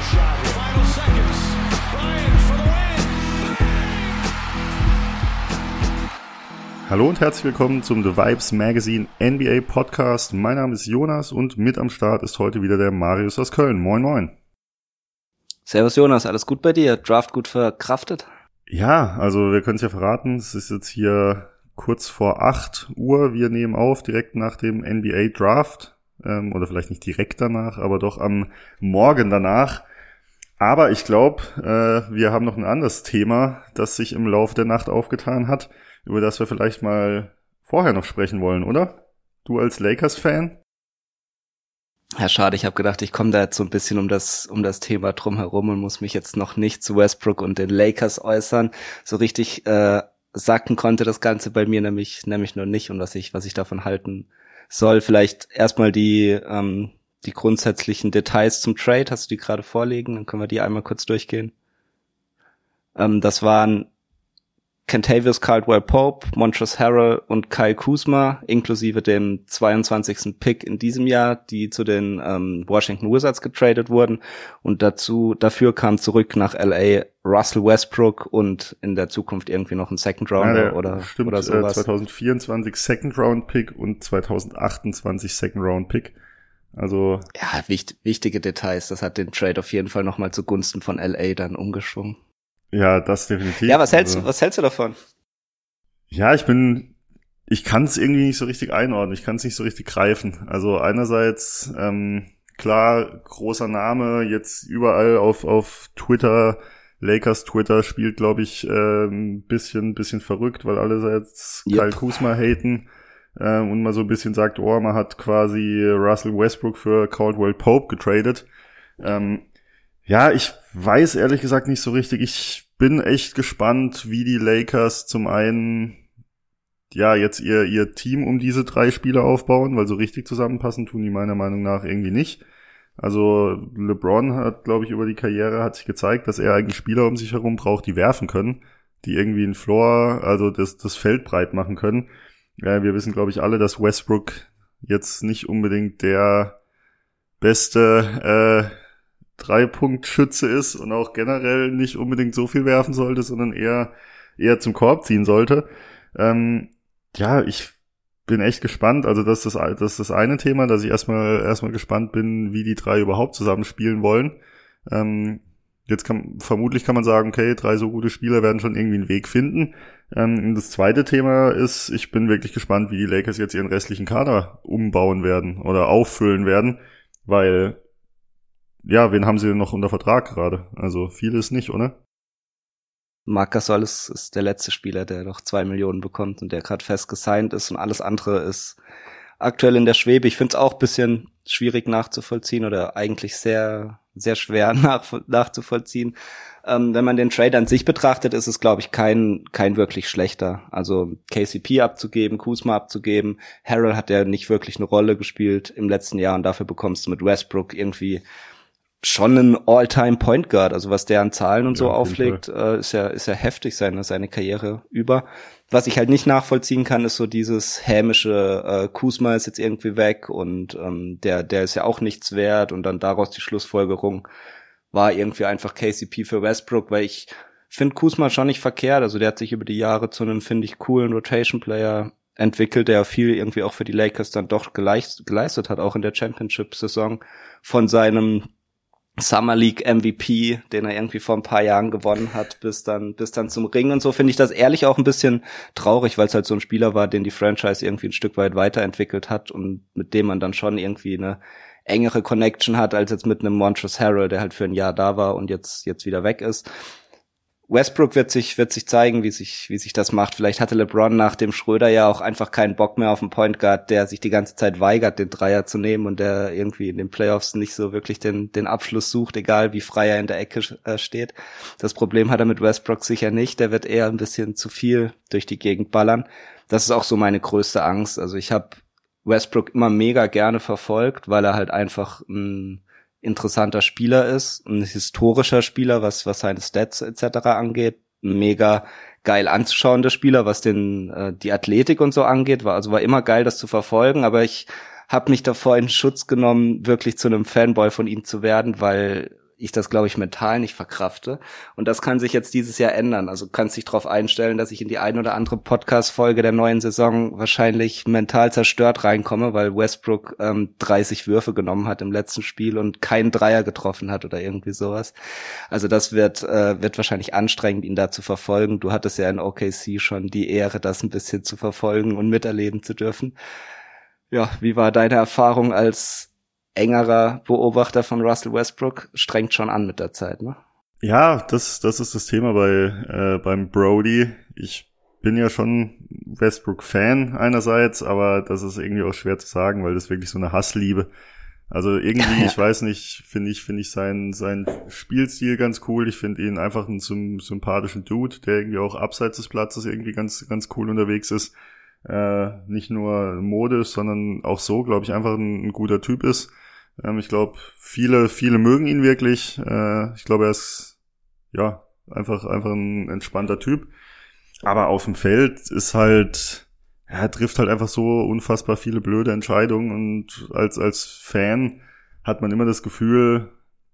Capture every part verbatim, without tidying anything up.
Hallo und herzlich willkommen zum The Vibes Magazine N B A Podcast. Mein Name ist Jonas und mit am Start ist heute wieder der Marius aus Köln. Moin, moin. Servus Jonas, alles gut bei dir? Draft gut verkraftet? Ja, also wir können es ja verraten, es ist jetzt hier kurz vor acht Uhr. Wir nehmen auf, direkt nach dem N B A Draft. Ähm, oder vielleicht nicht direkt danach, aber doch am Morgen danach. Aber ich glaube, äh, wir haben noch ein anderes Thema, das sich im Laufe der Nacht aufgetan hat, über das wir vielleicht mal vorher noch sprechen wollen, oder? Du als Lakers-Fan? Ja, schade, ich habe gedacht, ich komme da jetzt so ein bisschen um das um das Thema drum herum und muss mich jetzt noch nicht zu Westbrook und den Lakers äußern. So richtig äh, sacken konnte das Ganze bei mir nämlich nämlich noch nicht und was ich was ich davon halten soll. Vielleicht erstmal die ähm, die grundsätzlichen Details zum Trade. Hast du die gerade vorliegen? Dann können wir die einmal kurz durchgehen. Ähm, das waren Kentavious Caldwell-Pope, Montrezl Harrell und Kyle Kuzma, inklusive dem zweiundzwanzigsten Pick in diesem Jahr, die zu den ähm, Washington Wizards getradet wurden. Und dazu dafür kam zurück nach L A Russell Westbrook und in der Zukunft irgendwie noch ein Second Rounder ja, oder, stimmt, oder sowas. Äh, zwanzig vierundzwanzig Second Round Pick und zwanzig achtundzwanzig Second Round Pick. Also ja, wicht, wichtige Details. Das hat den Trade auf jeden Fall nochmal zugunsten von L A dann umgeschwungen. Ja, das definitiv. Ja, was hältst also, du, was hältst du davon? Ja, ich bin, ich kann es irgendwie nicht so richtig einordnen. Ich kann es nicht so richtig greifen. Also einerseits, ähm, klar, großer Name, jetzt überall auf, auf Twitter, Lakers Twitter spielt, glaube ich, äh, ein bisschen, bisschen verrückt, weil alle jetzt yep. Kyle Kuzma haten. Und mal so ein bisschen sagt, oh, man hat quasi Russell Westbrook für Caldwell Pope getradet. Ähm, ja, ich weiß ehrlich gesagt nicht so richtig. Ich bin echt gespannt, wie die Lakers zum einen ja jetzt ihr ihr Team um diese drei Spieler aufbauen, weil so richtig zusammenpassen tun die meiner Meinung nach irgendwie nicht. Also LeBron hat, glaube ich, über die Karriere hat sich gezeigt, dass er eigentlich Spieler um sich herum braucht, die werfen können, die irgendwie einen Floor, also das, das Feld breit machen können. Ja, wir wissen, glaube ich, alle, dass Westbrook jetzt nicht unbedingt der beste äh, Drei-Punkt-Schütze ist und auch generell nicht unbedingt so viel werfen sollte, sondern eher eher zum Korb ziehen sollte. Ähm, ja, ich bin echt gespannt. Also das ist das, das ist das eine Thema, dass ich erstmal erstmal gespannt bin, wie die drei überhaupt zusammenspielen wollen. Ähm, Jetzt kann, vermutlich kann man sagen, okay, drei so gute Spieler werden schon irgendwie einen Weg finden. Ähm, das zweite Thema ist, ich bin wirklich gespannt, wie die Lakers jetzt ihren restlichen Kader umbauen werden oder auffüllen werden, weil, ja, wen haben sie denn noch unter Vertrag gerade? Also vieles nicht, oder? Marc Gasol ist, ist der letzte Spieler, der noch zwei Millionen bekommt und der gerade fest gesigned ist und alles andere ist aktuell in der Schwebe. Ich finde es auch ein bisschen schwierig nachzuvollziehen oder eigentlich sehr sehr schwer nach, nachzuvollziehen. Ähm, wenn man den Trade an sich betrachtet, ist es, glaube ich, kein kein wirklich schlechter. Also K C P abzugeben, Kuzma abzugeben, Harrell hat ja nicht wirklich eine Rolle gespielt im letzten Jahr und dafür bekommst du mit Westbrook irgendwie schon einen All-Time Point Guard. Also was der an Zahlen und ja, so auflegt, äh, ist ja ist ja heftig seine seine Karriere über. Was ich halt nicht nachvollziehen kann, ist so dieses hämische äh, Kuzma ist jetzt irgendwie weg und ähm, der der ist ja auch nichts wert und dann daraus die Schlussfolgerung war irgendwie einfach K C P für Westbrook, weil ich finde Kuzma schon nicht verkehrt, also der hat sich über die Jahre zu einem, finde ich, coolen Rotation-Player entwickelt, der viel irgendwie auch für die Lakers dann doch geleist, geleistet hat, auch in der Championship-Saison von seinem Summer League M V P, den er irgendwie vor ein paar Jahren gewonnen hat, bis dann bis dann zum Ring und so, finde ich das ehrlich auch ein bisschen traurig, weil es halt so ein Spieler war, den die Franchise irgendwie ein Stück weit weiterentwickelt hat und mit dem man dann schon irgendwie eine engere Connection hat, als jetzt mit einem Montrezl Harrell, der halt für ein Jahr da war und jetzt jetzt wieder weg ist. Westbrook wird sich wird sich zeigen, wie sich wie sich das macht. Vielleicht hatte LeBron nach dem Schröder ja auch einfach keinen Bock mehr auf einen Point Guard, der sich die ganze Zeit weigert, den Dreier zu nehmen und der irgendwie in den Playoffs nicht so wirklich den den Abschluss sucht, egal wie frei er in der Ecke äh, steht. Das Problem hat er mit Westbrook sicher nicht. Der wird eher ein bisschen zu viel durch die Gegend ballern. Das ist auch so meine größte Angst. Also ich habe Westbrook immer mega gerne verfolgt, weil er halt einfach ein interessanter Spieler ist, ein historischer Spieler, was was seine Stats et cetera angeht, ein mega geil anzuschauender Spieler, was den äh, die Athletik und so angeht, war also war immer geil, das zu verfolgen, aber ich habe mich davor in Schutz genommen, wirklich zu einem Fanboy von ihm zu werden, weil ich das, glaube ich, mental nicht verkrafte. Und das kann sich jetzt dieses Jahr ändern. Also du kannst dich darauf einstellen, dass ich in die ein oder andere Podcast-Folge der neuen Saison wahrscheinlich mental zerstört reinkomme, weil Westbrook ähm, dreißig Würfe genommen hat im letzten Spiel und keinen Dreier getroffen hat oder irgendwie sowas. Also das wird äh, wird wahrscheinlich anstrengend, ihn da zu verfolgen. Du hattest ja in O K C schon die Ehre, das ein bisschen zu verfolgen und miterleben zu dürfen. Ja, wie war deine Erfahrung als engerer Beobachter von Russell Westbrook? Strengt schon an mit der Zeit, ne? Ja, das das ist das Thema bei äh, beim Brody. Ich bin ja schon Westbrook-Fan einerseits, aber das ist irgendwie auch schwer zu sagen, weil das wirklich so eine Hassliebe. Also irgendwie, ich weiß nicht, finde ich finde ich seinen seinen Spielstil ganz cool. Ich finde ihn einfach einen sympathischen Dude, der irgendwie auch abseits des Platzes irgendwie ganz ganz cool unterwegs ist. Äh, nicht nur modisch, sondern auch so, glaube ich, einfach ein, ein guter Typ ist. Ähm, ich glaube, viele, viele mögen ihn wirklich. Äh, ich glaube, er ist, ja, einfach, einfach ein entspannter Typ. Aber auf dem Feld ist halt, ja, er trifft halt einfach so unfassbar viele blöde Entscheidungen und als, als Fan hat man immer das Gefühl,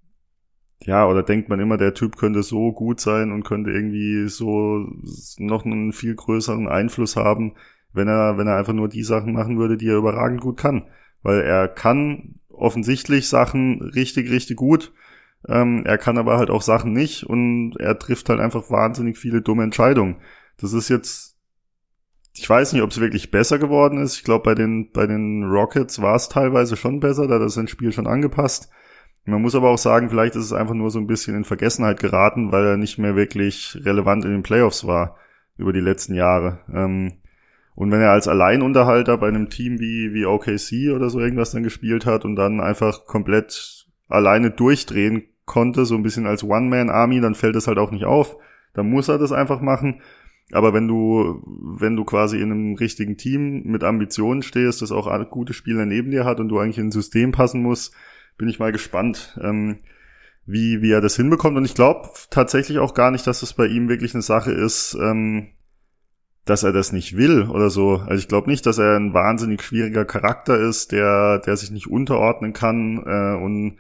ja, oder denkt man immer, der Typ könnte so gut sein und könnte irgendwie so noch einen viel größeren Einfluss haben, wenn er, wenn er einfach nur die Sachen machen würde, die er überragend gut kann. Weil er kann offensichtlich Sachen richtig, richtig gut. Ähm, er kann aber halt auch Sachen nicht und er trifft halt einfach wahnsinnig viele dumme Entscheidungen. Das ist jetzt, ich weiß nicht, ob es wirklich besser geworden ist. Ich glaube, bei den, bei den Rockets war es teilweise schon besser, da hat er sein Spiel schon angepasst. Man muss aber auch sagen, vielleicht ist es einfach nur so ein bisschen in Vergessenheit geraten, weil er nicht mehr wirklich relevant in den Playoffs war über die letzten Jahre. Ähm, Und wenn er als Alleinunterhalter bei einem Team wie wie O K C oder so irgendwas dann gespielt hat und dann einfach komplett alleine durchdrehen konnte, so ein bisschen als One-Man-Army, dann fällt es halt auch nicht auf. Dann muss er das einfach machen. Aber wenn du wenn du quasi in einem richtigen Team mit Ambitionen stehst, das auch gute Spieler neben dir hat und du eigentlich in ein System passen musst, bin ich mal gespannt, ähm, wie wie er das hinbekommt. Und ich glaube tatsächlich auch gar nicht, dass es bei ihm wirklich eine Sache ist, ähm, dass er das nicht will oder so. Also ich glaube nicht, dass er ein wahnsinnig schwieriger Charakter ist, der der sich nicht unterordnen kann äh, und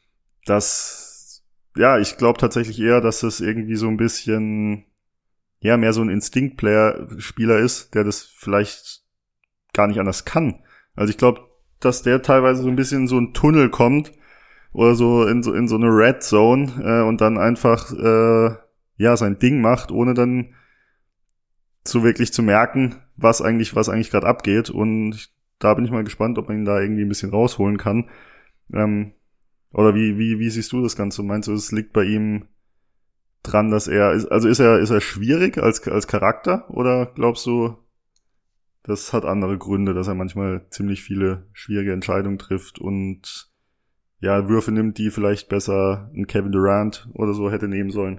das, ja, ich glaube tatsächlich eher, dass es irgendwie so ein bisschen, ja, mehr so ein Instinct-Player-Spieler ist, der das vielleicht gar nicht anders kann. Also ich glaube, dass der teilweise so ein bisschen in so einen Tunnel kommt oder so in so in so eine Red Zone äh, und dann einfach äh, ja sein Ding macht, ohne dann so wirklich zu merken, was eigentlich, was eigentlich gerade abgeht. Und da bin ich mal gespannt, ob man ihn da irgendwie ein bisschen rausholen kann. Ähm, oder wie, wie, wie siehst du das Ganze? Meinst du, es liegt bei ihm dran, dass er, ist, also ist er, ist er schwierig als, als Charakter? Oder glaubst du, das hat andere Gründe, dass er manchmal ziemlich viele schwierige Entscheidungen trifft und ja, Würfe nimmt, die vielleicht besser ein Kevin Durant oder so hätte nehmen sollen?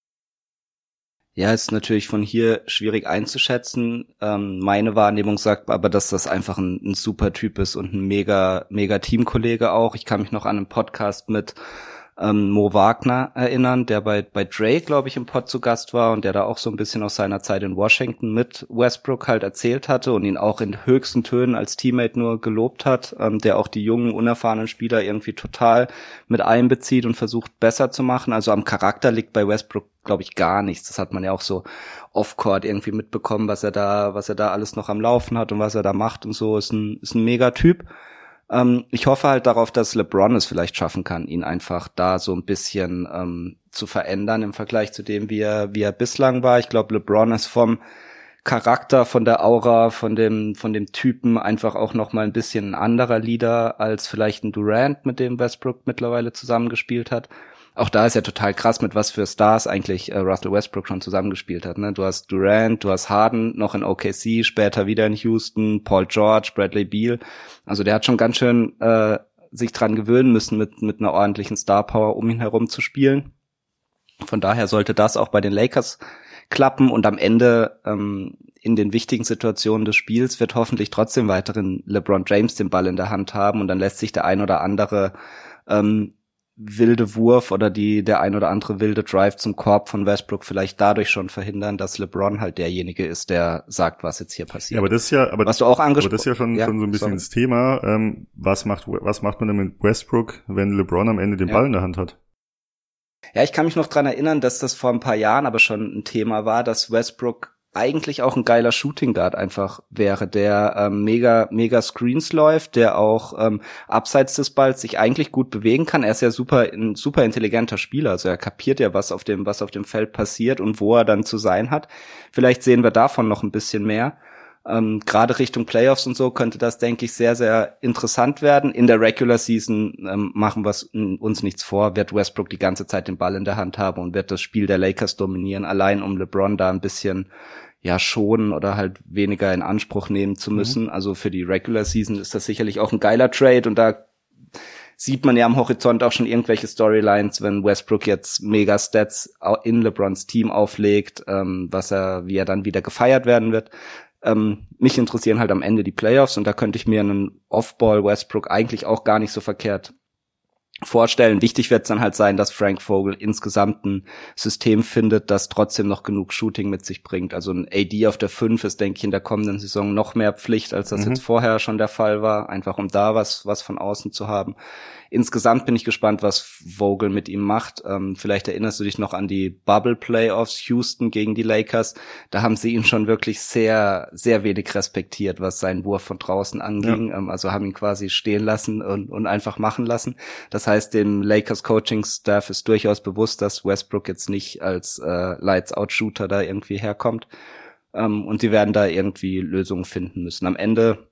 Ja, ist natürlich von hier schwierig einzuschätzen. Ähm, meine Wahrnehmung sagt aber, dass das einfach ein, ein super Typ ist und ein mega, mega Teamkollege auch. Ich kann mich noch an einen Podcast mit ähm, Mo Wagner erinnern, der bei bei Dre, glaube ich, im Pod zu Gast war und der da auch so ein bisschen aus seiner Zeit in Washington mit Westbrook halt erzählt hatte und ihn auch in höchsten Tönen als Teammate nur gelobt hat, ähm, der auch die jungen, unerfahrenen Spieler irgendwie total mit einbezieht und versucht, besser zu machen. Also am Charakter liegt bei Westbrook, glaube ich, gar nichts. Das hat man ja auch so off-court irgendwie mitbekommen, was er da, was er da alles noch am Laufen hat und was er da macht und so. Ist ein, ist ein mega Typ. Ähm, ich hoffe halt darauf, dass LeBron es vielleicht schaffen kann, ihn einfach da so ein bisschen ähm, zu verändern im Vergleich zu dem, wie er, wie er bislang war. Ich glaube, LeBron ist vom Charakter, von der Aura, von dem, von dem Typen einfach auch noch mal ein bisschen ein anderer Leader als vielleicht ein Durant, mit dem Westbrook mittlerweile zusammengespielt hat. Auch da ist ja total krass, mit was für Stars eigentlich äh, Russell Westbrook schon zusammengespielt hat. Ne? Du hast Durant, du hast Harden noch in O K C, später wieder in Houston, Paul George, Bradley Beal. Also der hat schon ganz schön äh, sich dran gewöhnen müssen, mit mit einer ordentlichen Star Power um ihn herum zu spielen. Von daher sollte das auch bei den Lakers klappen und am Ende ähm, in den wichtigen Situationen des Spiels wird hoffentlich trotzdem weiterhin LeBron James den Ball in der Hand haben und dann lässt sich der ein oder andere ähm, wilde Wurf oder die der ein oder andere wilde Drive zum Korb von Westbrook vielleicht dadurch schon verhindern, dass LeBron halt derjenige ist, der sagt, was jetzt hier passiert. Ja, aber das ist ja, aber, was du auch angesprochen, aber das ist ja schon, ja, schon so ein bisschen sorry. das Thema. Ähm, was macht, was macht man denn mit Westbrook, wenn LeBron am Ende den ja. Ball in der Hand hat? Ja, ich kann mich noch dran erinnern, dass das vor ein paar Jahren aber schon ein Thema war, dass Westbrook eigentlich auch ein geiler Shooting Guard einfach wäre, der ähm, mega mega Screens läuft, der auch ähm, abseits des Balls sich eigentlich gut bewegen kann. Er ist ja super ein super intelligenter Spieler, also er kapiert ja, was auf dem was auf dem Feld passiert und wo er dann zu sein hat. Vielleicht sehen wir davon noch ein bisschen mehr. Ähm, gerade Richtung Playoffs und so könnte das, denke ich, sehr, sehr interessant werden. In der Regular Season ähm, machen wir uns nichts vor, wird Westbrook die ganze Zeit den Ball in der Hand haben und wird das Spiel der Lakers dominieren, allein um LeBron da ein bisschen ja schonen oder halt weniger in Anspruch nehmen zu müssen. Mhm. Also für die Regular Season ist das sicherlich auch ein geiler Trade und da sieht man ja am Horizont auch schon irgendwelche Storylines, wenn Westbrook jetzt Mega-Stats in LeBrons Team auflegt, ähm, was er, wie er dann wieder gefeiert werden wird. Ähm, mich interessieren halt am Ende die Playoffs und da könnte ich mir einen Off-Ball Westbrook eigentlich auch gar nicht so verkehrt vorstellen. Wichtig wird es dann halt sein, dass Frank Vogel insgesamt ein System findet, das trotzdem noch genug Shooting mit sich bringt. Also ein A D auf der fünf ist, denke ich, in der kommenden Saison noch mehr Pflicht, als das mhm. jetzt vorher schon der Fall war, einfach um da was was von außen zu haben. Insgesamt bin ich gespannt, was Vogel mit ihm macht. Ähm, vielleicht erinnerst du dich noch an die Bubble Playoffs Houston gegen die Lakers. Da haben sie ihn schon wirklich sehr, sehr wenig respektiert, was seinen Wurf von draußen anging. Ja. Ähm, also haben ihn quasi stehen lassen und, und einfach machen lassen. Das heißt, dem Lakers Coaching Staff ist durchaus bewusst, dass Westbrook jetzt nicht als äh, Lights-Out-Shooter da irgendwie herkommt. Ähm, und die werden da irgendwie Lösungen finden müssen. Am Ende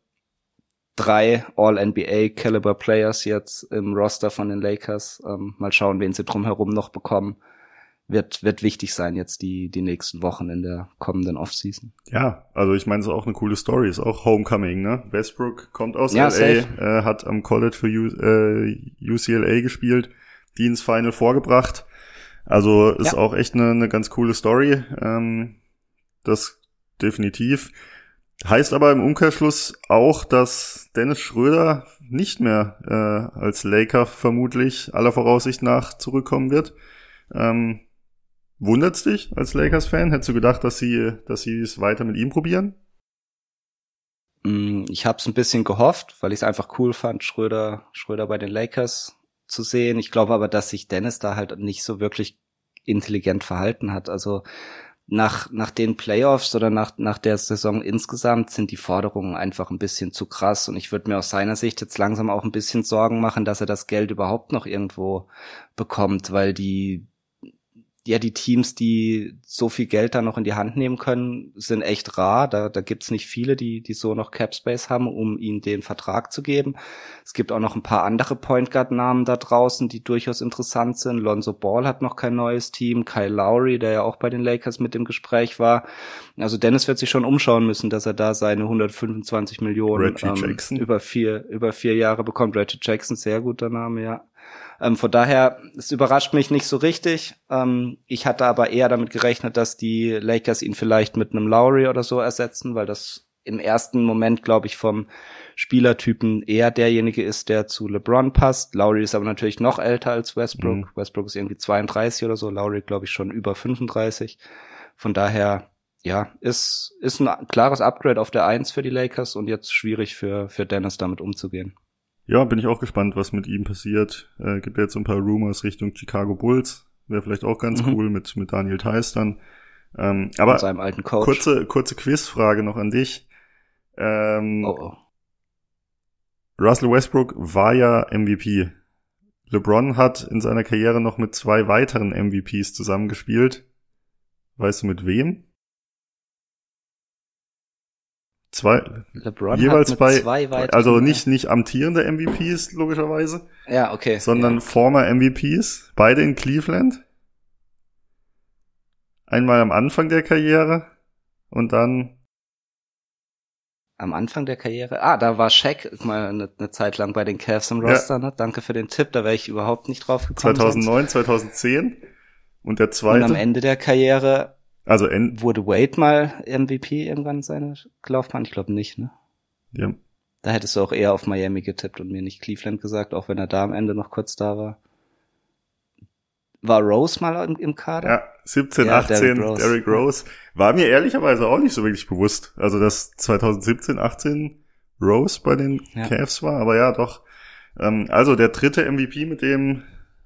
drei All-N B A-Caliber-Players jetzt im Roster von den Lakers. Ähm, mal schauen, wen sie drumherum noch bekommen. Wird wird wichtig sein jetzt die die nächsten Wochen in der kommenden Offseason. Ja, also ich meine, es ist auch eine coole Story. Ist auch Homecoming, ne? Westbrook kommt aus ja, L A, äh, hat am College für U, äh, U C L A gespielt, die ins Final vorgebracht. Also ist ja auch echt eine, eine ganz coole Story. Ähm, das definitiv. Heißt aber im Umkehrschluss auch, dass Dennis Schröder nicht mehr äh, als Laker vermutlich aller Voraussicht nach zurückkommen wird. Ähm, wundert's dich als Lakers-Fan? Hättest du gedacht, dass sie dass sie es weiter mit ihm probieren? Ich habe es ein bisschen gehofft, weil ich es einfach cool fand, Schröder Schröder bei den Lakers zu sehen. Ich glaube aber, dass sich Dennis da halt nicht so wirklich intelligent verhalten hat. Also Nach, nach den Playoffs oder nach, nach der Saison insgesamt sind die Forderungen einfach ein bisschen zu krass und ich würde mir aus seiner Sicht jetzt langsam auch ein bisschen Sorgen machen, dass er das Geld überhaupt noch irgendwo bekommt, weil die, ja, die Teams, die so viel Geld da noch in die Hand nehmen können, sind echt rar. Da, da gibt's nicht viele, die, die so noch Cap Space haben, um ihnen den Vertrag zu geben. Es gibt auch noch ein paar andere Point Guard Namen da draußen, die durchaus interessant sind. Lonzo Ball hat noch kein neues Team. Kyle Lowry, der ja auch bei den Lakers mit im Gespräch war. Also Dennis wird sich schon umschauen müssen, dass er da seine hundertfünfundzwanzig Millionen ähm, über vier, über vier Jahre bekommt. Reggie Jackson, sehr guter Name, ja. Ähm, von daher, es überrascht mich nicht so richtig. Ähm, ich hatte aber eher damit gerechnet, dass die Lakers ihn vielleicht mit einem Lowry oder so ersetzen, weil das im ersten Moment, glaube ich, vom Spielertypen eher derjenige ist, der zu LeBron passt. Lowry ist aber natürlich noch älter als Westbrook. Mhm. Westbrook ist irgendwie zweiunddreißig oder so, Lowry, glaube ich, schon über fünfunddreißig. Von daher, ja, ist ist ein klares Upgrade auf der Eins für die Lakers und jetzt schwierig für für Dennis damit umzugehen. Ja, bin ich auch gespannt, was mit ihm passiert. Äh, gibt ja jetzt so ein paar Rumors Richtung Chicago Bulls. Wäre vielleicht auch ganz mhm. cool mit mit Daniel Theis dann. Ähm, aber und seinem alten Coach. kurze kurze Quizfrage noch an dich. Ähm, oh, oh. Russell Westbrook war ja M V P. LeBron hat in seiner Karriere noch mit zwei weiteren M V Ps zusammengespielt. Weißt du mit wem? Zwei, LeBron jeweils hat mit bei, zwei weiteren, also nicht, nicht amtierende M V Ps, logischerweise. Ja, okay. Sondern ja. former M V Ps, beide in Cleveland. Einmal am Anfang der Karriere und dann am Anfang der Karriere? Ah, da war Shaq mal eine, eine Zeit lang bei den Cavs im Roster, ja. ne? Danke für den Tipp, da wäre ich überhaupt nicht drauf gekommen. zweitausendneun, zweitausendzehn und der zweite. Und am Ende der Karriere also en- wurde Wade mal M V P irgendwann in seiner Laufbahn? Ich glaube nicht, ne? Ja. Da hättest du auch eher auf Miami getippt und mir nicht Cleveland gesagt, auch wenn er da am Ende noch kurz da war. War Rose mal im, im Kader? Ja, siebzehn, ja, achtzehn, Derrick Rose. Derrick Rose. War mir ehrlicherweise auch nicht so wirklich bewusst. Also, dass zweitausendsiebzehn, achtzehn Rose bei den ja. Cavs war, aber ja, doch. Ähm, also, der dritte M V P, mit dem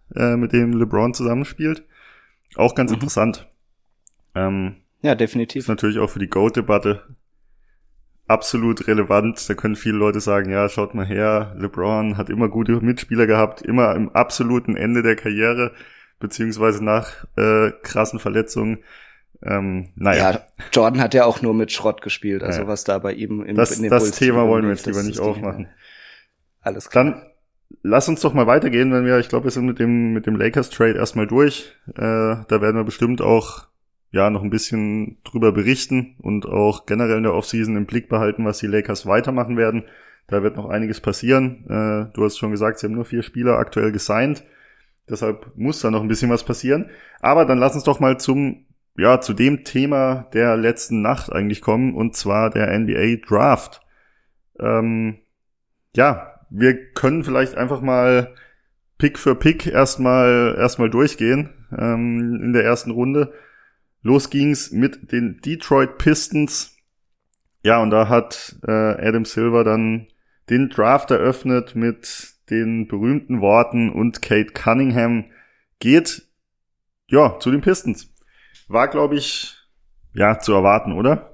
äh, mit dem LeBron zusammenspielt. Auch ganz mhm. interessant. Ähm, ja, definitiv. Ist natürlich auch für die GOAT-Debatte absolut relevant. Da können viele Leute sagen, ja, schaut mal her, LeBron hat immer gute Mitspieler gehabt, immer im absoluten Ende der Karriere, beziehungsweise nach äh, krassen Verletzungen. Ähm, naja. Ja, Jordan hat ja auch nur mit Schrott gespielt, also ja. was da bei ihm im das, in den Das Bulls Thema wollen wir jetzt lieber nicht aufmachen. Alles klar. Dann lass uns doch mal weitergehen, wenn wir, ich glaube, wir sind mit dem mit dem Lakers-Trade erstmal durch. Äh, da werden wir bestimmt auch ja noch ein bisschen drüber berichten und auch generell in der Offseason im Blick behalten, was die Lakers weitermachen werden. Da wird noch einiges passieren. Äh, du hast schon gesagt, sie haben nur vier Spieler aktuell gesigned. Deshalb muss da noch ein bisschen was passieren. Aber dann lass uns doch mal zum ja zu dem Thema der letzten Nacht eigentlich kommen, und zwar der N B A Draft. Ähm, ja, wir können vielleicht einfach mal Pick für Pick erstmal erstmal durchgehen ähm, in der ersten Runde. Los ging's mit den Detroit Pistons. Ja, und da hat äh, Adam Silver dann den Draft eröffnet mit den berühmten Worten: und Kate Cunningham geht ja zu den Pistons. War, glaube ich, ja zu erwarten, oder?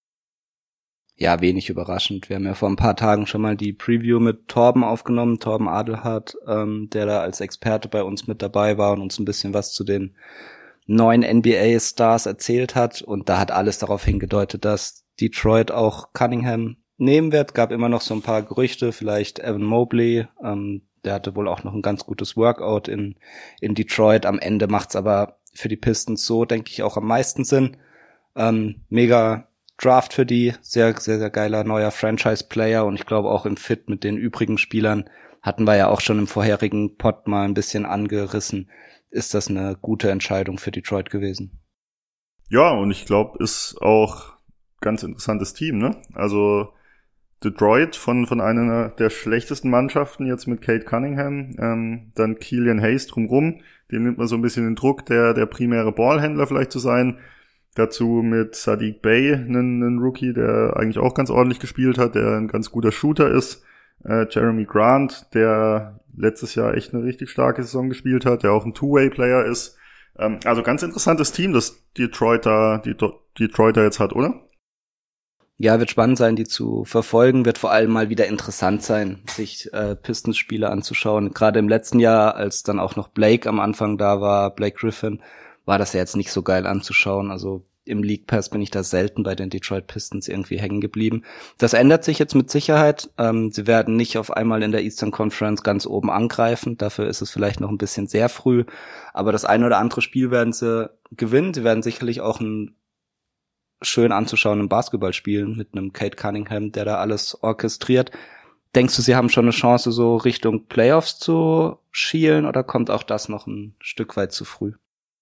Ja, wenig überraschend. Wir haben ja vor ein paar Tagen schon mal die Preview mit Torben aufgenommen, Torben Adelhardt, ähm, der da als Experte bei uns mit dabei war und uns ein bisschen was zu den neuen N B A-Stars erzählt hat. Und da hat alles darauf hingedeutet, dass Detroit auch Cunningham nehmen wird. Gab immer noch so ein paar Gerüchte, vielleicht Evan Mobley. Ähm, der hatte wohl auch noch ein ganz gutes Workout in in Detroit. Am Ende macht's aber für die Pistons so, denke ich, auch am meisten Sinn. Ähm, mega Draft für die, sehr, sehr, sehr geiler neuer Franchise-Player, und ich glaube auch im Fit mit den übrigen Spielern, hatten wir ja auch schon im vorherigen Pod mal ein bisschen angerissen, ist das eine gute Entscheidung für Detroit gewesen. Ja, und ich glaube, ist auch ganz interessantes Team, ne? Also Detroit von von einer der schlechtesten Mannschaften jetzt mit Kate Cunningham, ähm, dann Killian Hayes drumrum, dem nimmt man so ein bisschen den Druck, der der primäre Ballhändler vielleicht zu sein. Dazu mit Sadiq Bey, einen, einen Rookie, der eigentlich auch ganz ordentlich gespielt hat, der ein ganz guter Shooter ist. Äh, Jeremy Grant, der letztes Jahr echt eine richtig starke Saison gespielt hat, der auch ein Two-Way-Player ist. Ähm, also ganz interessantes Team, das Detroiter, die Detroiter jetzt hat, oder? Ja, wird spannend sein, die zu verfolgen, wird vor allem mal wieder interessant sein, sich äh, Pistons-Spiele anzuschauen. Gerade im letzten Jahr, als dann auch noch Blake am Anfang da war, Blake Griffin, war das ja jetzt nicht so geil anzuschauen. Also im League Pass bin ich da selten bei den Detroit Pistons irgendwie hängen geblieben. Das ändert sich jetzt mit Sicherheit. Ähm, sie werden nicht auf einmal in der Eastern Conference ganz oben angreifen. Dafür ist es vielleicht noch ein bisschen sehr früh. Aber das eine oder andere Spiel werden sie gewinnen. Sie werden sicherlich auch ein schön anzuschauenden Basketball spielen mit einem Kate Cunningham, der da alles orchestriert. Denkst du, sie haben schon eine Chance, so Richtung Playoffs zu schielen, oder kommt auch das noch ein Stück weit zu früh?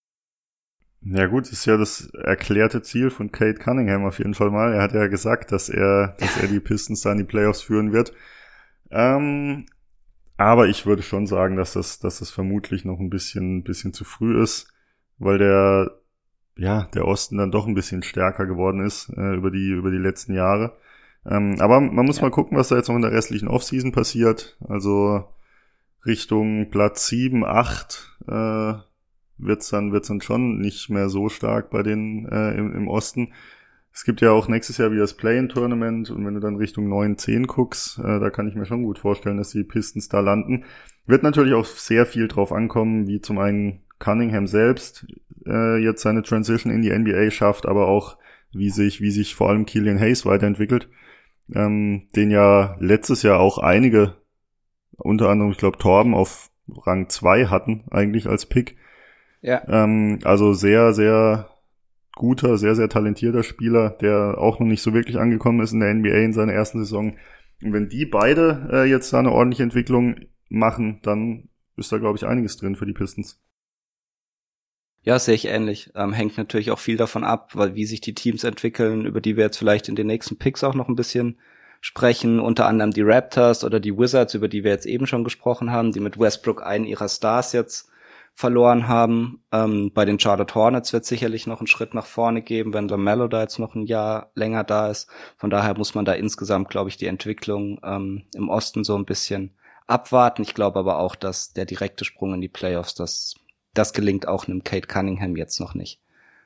Ja gut, ist ja das erklärte Ziel von Kate Cunningham auf jeden Fall mal. Er hat ja gesagt, dass er, dass er die Pistons da in die Playoffs führen wird. Ähm, aber ich würde schon sagen, dass das, dass das vermutlich noch ein bisschen, ein bisschen zu früh ist, weil der, ja, der Osten dann doch ein bisschen stärker geworden ist äh, über die, über die letzten Jahre. Ähm, aber man muss ja mal gucken, was da jetzt noch in der restlichen Offseason passiert. Also Richtung Platz sieben, acht, äh, wird's dann wird's dann schon nicht mehr so stark bei den äh, im, im Osten. Es gibt ja auch nächstes Jahr wieder das Play-in-Tournament, und wenn du dann Richtung neun, zehn guckst, äh, da kann ich mir schon gut vorstellen, dass die Pistons da landen. Wird natürlich auch sehr viel drauf ankommen, wie zum einen Cunningham selbst äh, jetzt seine Transition in die N B A schafft, aber auch wie sich wie sich vor allem Killian Hayes weiterentwickelt, ähm, den ja letztes Jahr auch einige, unter anderem ich glaube Torben, auf Rang zwei hatten eigentlich als Pick. Ja. Ähm, also sehr, sehr guter, sehr, sehr talentierter Spieler, der auch noch nicht so wirklich angekommen ist in der N B A in seiner ersten Saison. Und wenn die beide äh, jetzt da eine ordentliche Entwicklung machen, dann ist da, glaube ich, einiges drin für die Pistons. Ja, sehe ich ähnlich. Ähm, hängt natürlich auch viel davon ab, weil wie sich die Teams entwickeln, über die wir jetzt vielleicht in den nächsten Picks auch noch ein bisschen sprechen. Unter anderem die Raptors oder die Wizards, über die wir jetzt eben schon gesprochen haben, die mit Westbrook einen ihrer Stars jetzt verloren haben. Ähm, bei den Charlotte Hornets wird sicherlich noch einen Schritt nach vorne geben, wenn LaMelo da jetzt noch ein Jahr länger da ist. Von daher muss man da insgesamt, glaube ich, die Entwicklung ähm, im Osten so ein bisschen abwarten. Ich glaube aber auch, dass der direkte Sprung in die Playoffs, das, das gelingt auch einem Cade Cunningham jetzt noch nicht.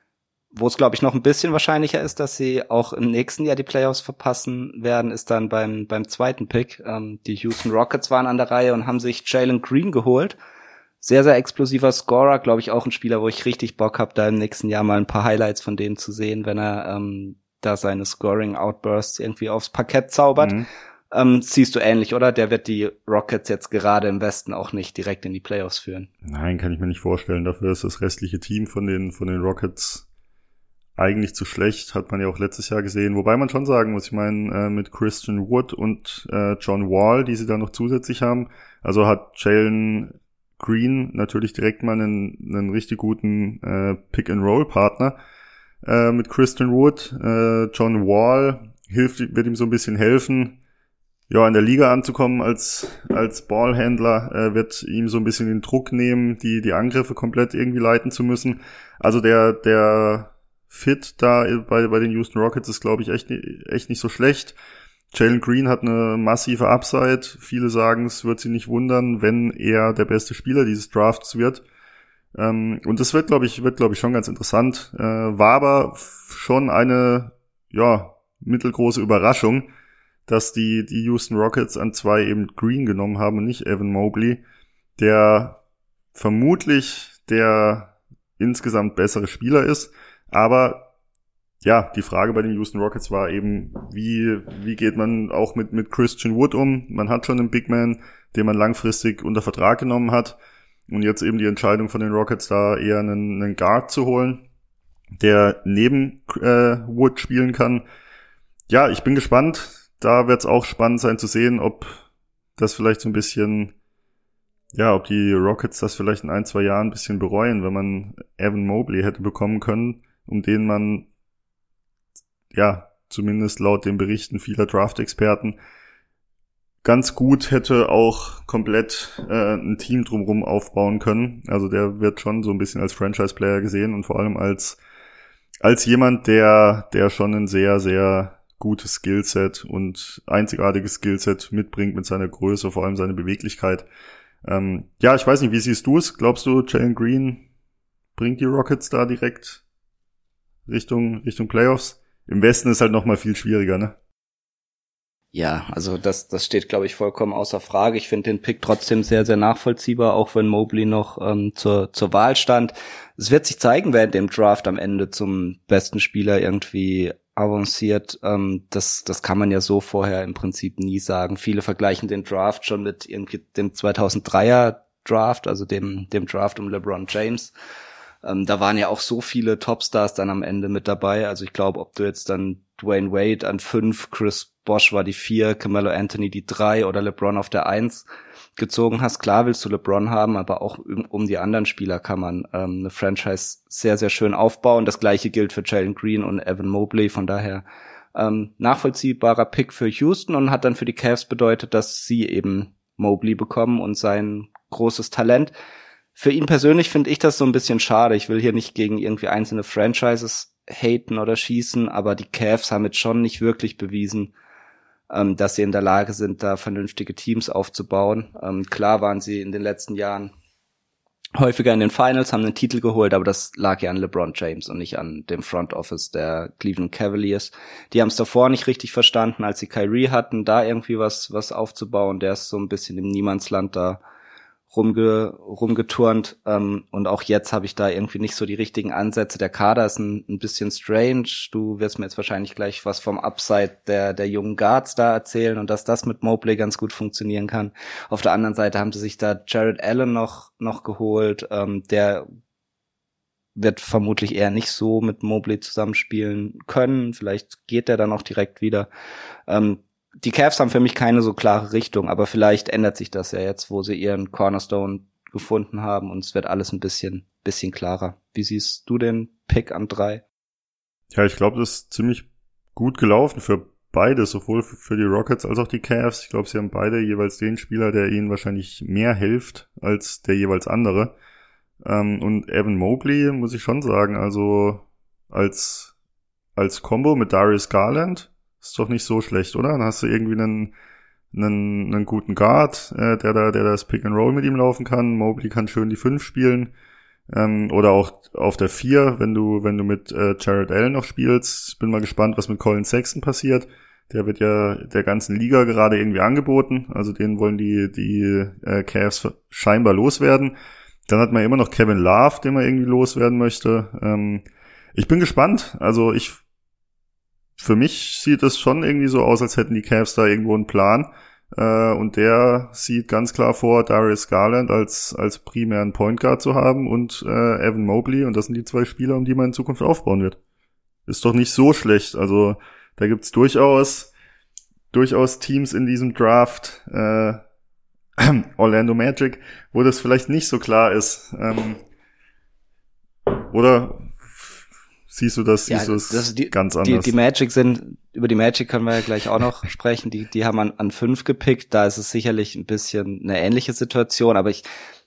Wo es, glaube ich, noch ein bisschen wahrscheinlicher ist, dass sie auch im nächsten Jahr die Playoffs verpassen werden, ist dann beim beim zweiten Pick. Ähm, die Houston Rockets waren an der Reihe und haben sich Jalen Green geholt. Sehr, sehr explosiver Scorer, glaube ich, auch ein Spieler, wo ich richtig Bock habe, da im nächsten Jahr mal ein paar Highlights von dem zu sehen, wenn er ähm, da seine Scoring-Outbursts irgendwie aufs Parkett zaubert. Mhm. Ähm, siehst du ähnlich, oder? Der wird die Rockets jetzt gerade im Westen auch nicht direkt in die Playoffs führen. Nein, kann ich mir nicht vorstellen. Dafür ist das restliche Team von den von den Rockets eigentlich zu schlecht, hat man ja auch letztes Jahr gesehen. Wobei man schon sagen muss, ich meine, äh, mit Christian Wood und äh, John Wall, die sie da noch zusätzlich haben, also hat Jalen Green natürlich direkt mal einen, einen richtig guten äh, Pick-and-Roll-Partner äh, mit Christian Wood. Äh, John Wall hilft, wird ihm so ein bisschen helfen, ja, in der Liga anzukommen als als Ballhändler, äh, wird ihm so ein bisschen den Druck nehmen, die die Angriffe komplett irgendwie leiten zu müssen. Also der der Fit da bei bei den Houston Rockets ist, glaube ich, echt echt nicht so schlecht. Jalen Green hat eine massive Upside. Viele sagen, es wird sie nicht wundern, wenn er der beste Spieler dieses Drafts wird. Ähm, und das wird, glaube ich, wird, glaube ich, schon ganz interessant. Äh, war aber schon eine, ja, mittelgroße Überraschung, dass die, die Houston Rockets an zwei eben Green genommen haben und nicht Evan Mobley, der vermutlich der insgesamt bessere Spieler ist. Aber ja, die Frage bei den Houston Rockets war eben, wie wie geht man auch mit mit Christian Wood um? Man hat schon einen Big Man, den man langfristig unter Vertrag genommen hat. Und jetzt eben die Entscheidung von den Rockets, da eher einen, einen Guard zu holen, der neben äh, Wood spielen kann. Ja, ich bin gespannt. Da wird es auch spannend sein zu sehen, ob das vielleicht so ein bisschen, ja, ob die Rockets das vielleicht in ein, zwei Jahren ein bisschen bereuen, wenn man Evan Mobley hätte bekommen können, um den man, ja, zumindest laut den Berichten vieler Draft-Experten, ganz gut hätte auch komplett äh, ein Team drumherum aufbauen können. Also der wird schon so ein bisschen als Franchise-Player gesehen und vor allem als als jemand, der der schon ein sehr, sehr gutes Skillset und einzigartiges Skillset mitbringt mit seiner Größe, vor allem seine Beweglichkeit. Ähm, ja, ich weiß nicht, wie siehst du es? Glaubst du, Jalen Green bringt die Rockets da direkt Richtung Richtung Playoffs? Im Westen ist halt noch mal viel schwieriger, ne? Ja, also das das steht, glaube ich, vollkommen außer Frage. Ich finde den Pick trotzdem sehr, sehr nachvollziehbar, auch wenn Mobley noch ähm, zur zur Wahl stand. Es wird sich zeigen, wer in dem Draft am Ende zum besten Spieler irgendwie avanciert. Ähm, das das kann man ja so vorher im Prinzip nie sagen. Viele vergleichen den Draft schon mit irgendwie dem zweitausenddreier Draft, also dem dem Draft um LeBron James. Ähm, da waren ja auch so viele Topstars dann am Ende mit dabei. Also ich glaube, ob du jetzt dann Dwayne Wade an fünf, Chris Bosh war die vier, Carmelo Anthony die drei oder LeBron auf der eins gezogen hast. Klar willst du LeBron haben, aber auch um, um die anderen Spieler kann man ähm, eine Franchise sehr, sehr schön aufbauen. Das gleiche gilt für Jalen Green und Evan Mobley. Von daher ähm, nachvollziehbarer Pick für Houston und hat dann für die Cavs bedeutet, dass sie eben Mobley bekommen und sein großes Talent. Für ihn persönlich finde ich das so ein bisschen schade. Ich will hier nicht gegen irgendwie einzelne Franchises haten oder schießen, aber die Cavs haben jetzt schon nicht wirklich bewiesen, ähm, dass sie in der Lage sind, da vernünftige Teams aufzubauen. Ähm, klar waren sie in den letzten Jahren häufiger in den Finals, haben einen Titel geholt, aber das lag ja an LeBron James und nicht an dem Front Office der Cleveland Cavaliers. Die haben es davor nicht richtig verstanden, als sie Kyrie hatten, da irgendwie was was aufzubauen. Der ist so ein bisschen im Niemandsland da rumge, rumgeturnt ähm, und auch jetzt habe ich da irgendwie nicht so die richtigen Ansätze. Der Kader ist ein, ein bisschen strange. Du wirst mir jetzt wahrscheinlich gleich was vom Upside der der jungen Guards da erzählen und dass das mit Mobley ganz gut funktionieren kann. Auf der anderen Seite haben sie sich da Jared Allen noch noch geholt. Ähm, der wird vermutlich eher nicht so mit Mobley zusammenspielen können. Vielleicht geht der dann auch direkt wieder. Ähm, Die Cavs haben für mich keine so klare Richtung, aber vielleicht ändert sich das ja jetzt, wo sie ihren Cornerstone gefunden haben und es wird alles ein bisschen bisschen klarer. Wie siehst du den Pick an drei? Ja, ich glaube, das ist ziemlich gut gelaufen für beide, sowohl für die Rockets als auch die Cavs. Ich glaube, sie haben beide jeweils den Spieler, der ihnen wahrscheinlich mehr hilft als der jeweils andere. Und Evan Mobley, muss ich schon sagen, also als als Combo mit Darius Garland ist doch nicht so schlecht, oder? Dann hast du irgendwie einen, einen, einen guten Guard, äh, der da, der das Pick and Roll mit ihm laufen kann. Mobley kann schön die fünf spielen. Ähm, oder auch auf der vier, wenn du, wenn du mit äh, Jared Allen noch spielst. Bin mal gespannt, was mit Colin Sexton passiert. Der wird ja der ganzen Liga gerade irgendwie angeboten. Also den wollen die, die äh, Cavs scheinbar loswerden. Dann hat man immer noch Kevin Love, den man irgendwie loswerden möchte. Ähm, ich bin gespannt. Also ich, für mich sieht es schon irgendwie so aus, als hätten die Cavs da irgendwo einen Plan. Äh, und der sieht ganz klar vor, Darius Garland als, als primären Point Guard zu haben und äh, Evan Mobley. Und das sind die zwei Spieler, um die man in Zukunft aufbauen wird. Ist doch nicht so schlecht. Also da gibt's durchaus, durchaus Teams in diesem Draft, äh, Orlando Magic, wo das vielleicht nicht so klar ist. Ähm, oder siehst du das, ja, siehst du es das die, ganz anders? Die, die Magic sind, über die Magic können wir ja gleich auch noch sprechen, die, die haben an, an fünf gepickt, da ist es sicherlich ein bisschen eine ähnliche Situation, aber ich,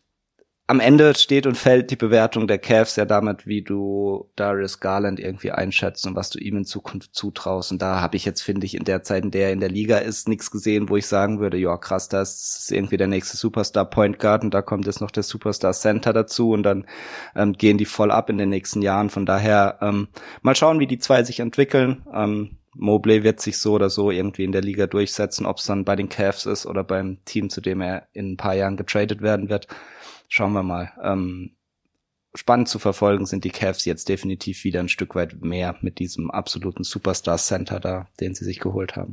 am Ende steht und fällt die Bewertung der Cavs ja damit, wie du Darius Garland irgendwie einschätzt und was du ihm in Zukunft zutraust. Und da habe ich jetzt, finde ich, in der Zeit, in der er in der Liga ist, nichts gesehen, wo ich sagen würde, ja krass, das ist irgendwie der nächste Superstar Point Guard und da kommt jetzt noch der Superstar Center dazu und dann ähm, gehen die voll ab in den nächsten Jahren. Von daher ähm, mal schauen, wie die zwei sich entwickeln. Ähm, Mobley wird sich so oder so irgendwie in der Liga durchsetzen, ob es dann bei den Cavs ist oder beim Team, zu dem er in ein paar Jahren getradet werden wird. Schauen wir mal. Ähm, spannend zu verfolgen sind die Cavs jetzt definitiv wieder ein Stück weit mehr mit diesem absoluten Superstar-Center da, den sie sich geholt haben.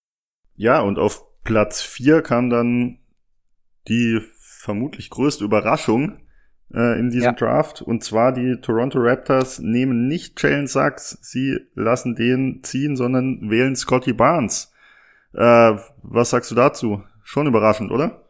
Ja, und auf Platz vier kam dann die vermutlich größte Überraschung äh, in diesem ja. Draft. Und zwar die Toronto Raptors nehmen nicht Jalen Suggs, sie lassen den ziehen, sondern wählen Scotty Barnes. Äh, was sagst du dazu? Schon überraschend, oder?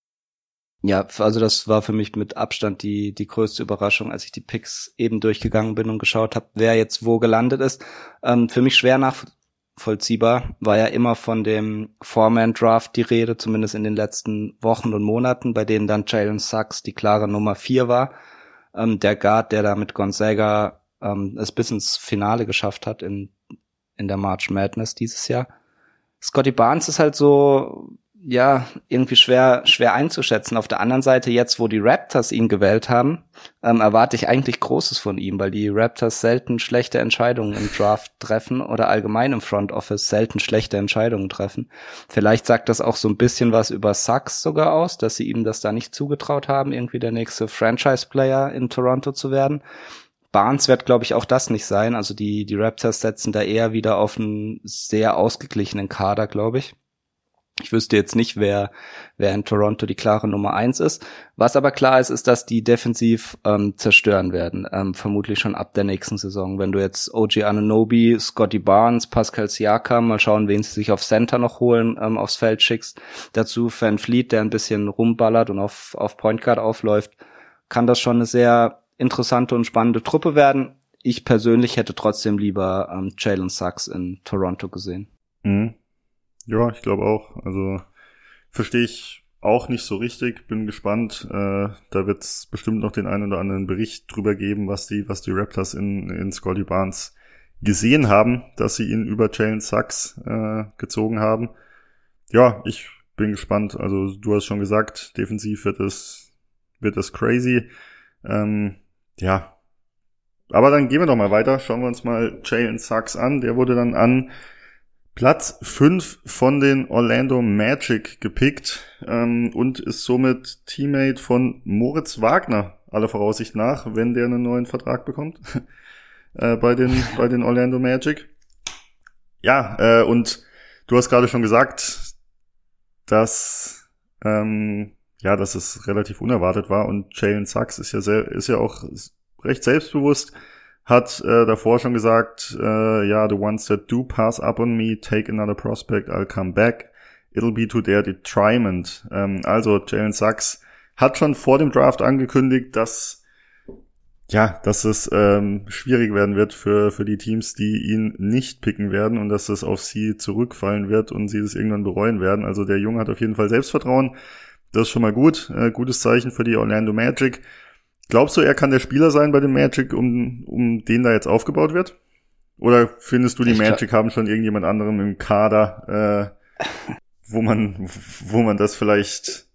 Ja, also das war für mich mit Abstand die die größte Überraschung, als ich die Picks eben durchgegangen bin und geschaut habe, wer jetzt wo gelandet ist. Ähm, für mich schwer nachvollziehbar, war ja immer von dem Four-Man-Draft die Rede, zumindest in den letzten Wochen und Monaten, bei denen dann Jalen Suggs die klare Nummer vier war. Ähm, der Guard, der da mit Gonzaga ähm, es bis ins Finale geschafft hat in in der March Madness dieses Jahr. Scotty Barnes ist halt so, ja, irgendwie schwer schwer einzuschätzen. Auf der anderen Seite, jetzt wo die Raptors ihn gewählt haben, ähm, erwarte ich eigentlich Großes von ihm, weil die Raptors selten schlechte Entscheidungen im Draft treffen oder allgemein im Front Office selten schlechte Entscheidungen treffen. Vielleicht sagt das auch so ein bisschen was über Suggs sogar aus, dass sie ihm das da nicht zugetraut haben, irgendwie der nächste Franchise-Player in Toronto zu werden. Barnes wird, glaube ich, auch das nicht sein. Also die die Raptors setzen da eher wieder auf einen sehr ausgeglichenen Kader, glaube ich. Ich wüsste jetzt nicht, wer wer in Toronto die klare Nummer eins ist. Was aber klar ist, ist, dass die defensiv ähm, zerstören werden. Ähm, vermutlich schon ab der nächsten Saison. Wenn du jetzt O G Anunoby, Scotty Barnes, Pascal Siakam, mal schauen, wen sie sich auf Center noch holen, ähm, aufs Feld schickst. Dazu Van Fleet, der ein bisschen rumballert und auf auf Point Guard aufläuft, kann das schon eine sehr interessante und spannende Truppe werden. Ich persönlich hätte trotzdem lieber ähm, Jalen Suggs in Toronto gesehen. Mhm. Ja, ich glaube auch. Also verstehe ich auch nicht so richtig. Bin gespannt. Äh, da wird es bestimmt noch den einen oder anderen Bericht drüber geben, was die was die Raptors in in Scotty Barnes gesehen haben, dass sie ihn über Jalen Suggs äh, gezogen haben. Ja, ich bin gespannt. Also du hast schon gesagt, defensiv wird es wird es crazy. Ähm, ja, aber dann gehen wir doch mal weiter. Schauen wir uns mal Jalen Suggs an. Der wurde dann an Platz fünf von den Orlando Magic gepickt ähm, und ist somit Teammate von Moritz Wagner, aller Voraussicht nach, wenn der einen neuen Vertrag bekommt äh, bei den bei den Orlando Magic. Ja, äh, und du hast gerade schon gesagt, dass ähm, ja, dass es relativ unerwartet war und Jalen Suggs ist ja sehr, ist ja auch recht selbstbewusst. Hat äh, davor schon gesagt, äh, ja, the ones that do pass up on me, take another prospect, I'll come back. It'll be to their detriment. Ähm, also Jalen Suggs hat schon vor dem Draft angekündigt, dass ja, dass es ähm, schwierig werden wird für für die Teams, die ihn nicht picken werden und dass es auf sie zurückfallen wird und sie das irgendwann bereuen werden. Also der Junge hat auf jeden Fall Selbstvertrauen. Das ist schon mal gut. Äh, gutes Zeichen für die Orlando Magic. Glaubst du, er kann der Spieler sein bei dem Magic, um um den da jetzt aufgebaut wird? Oder findest du, die ich Magic glaub... haben schon irgendjemand anderem im Kader, äh, wo man, wo man das vielleicht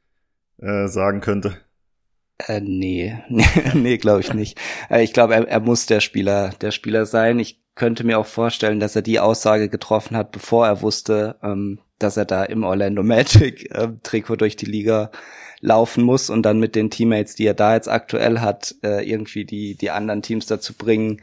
äh, sagen könnte? Äh, nee, nee, nee glaube ich nicht. Äh, ich glaube, er, er muss der Spieler, der Spieler sein. Ich könnte mir auch vorstellen, dass er die Aussage getroffen hat, bevor er wusste, ähm, dass er da im Orlando Magic äh, Trikot durch die Liga laufen muss und dann mit den Teammates, die er da jetzt aktuell hat, äh, irgendwie die die anderen Teams dazu bringen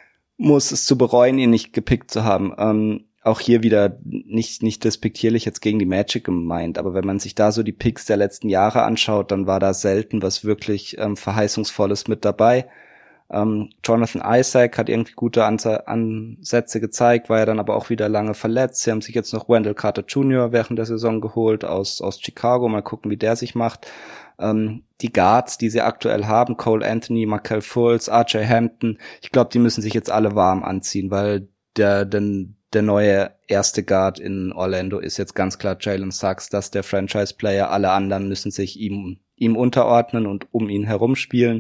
muss, es zu bereuen, ihn nicht gepickt zu haben. Ähm, auch hier wieder nicht nicht despektierlich jetzt gegen die Magic gemeint, aber wenn man sich da so die Picks der letzten Jahre anschaut, dann war da selten was wirklich ähm, Verheißungsvolles mit dabei. Ähm, Jonathan Isaac hat irgendwie gute Anze- Ansätze gezeigt, war ja dann aber auch wieder lange verletzt. Sie haben sich jetzt noch Wendell Carter Junior während der Saison geholt aus aus Chicago. Mal gucken, wie der sich macht. Ähm, die Guards, die sie aktuell haben, Cole Anthony, Markelle Fultz, R J Hampton, ich glaube, die müssen sich jetzt alle warm anziehen, weil der denn der neue erste Guard in Orlando ist jetzt ganz klar Jalen Suggs, das ist der Franchise-Player. Alle anderen müssen sich ihm ihm unterordnen und um ihn herum spielen.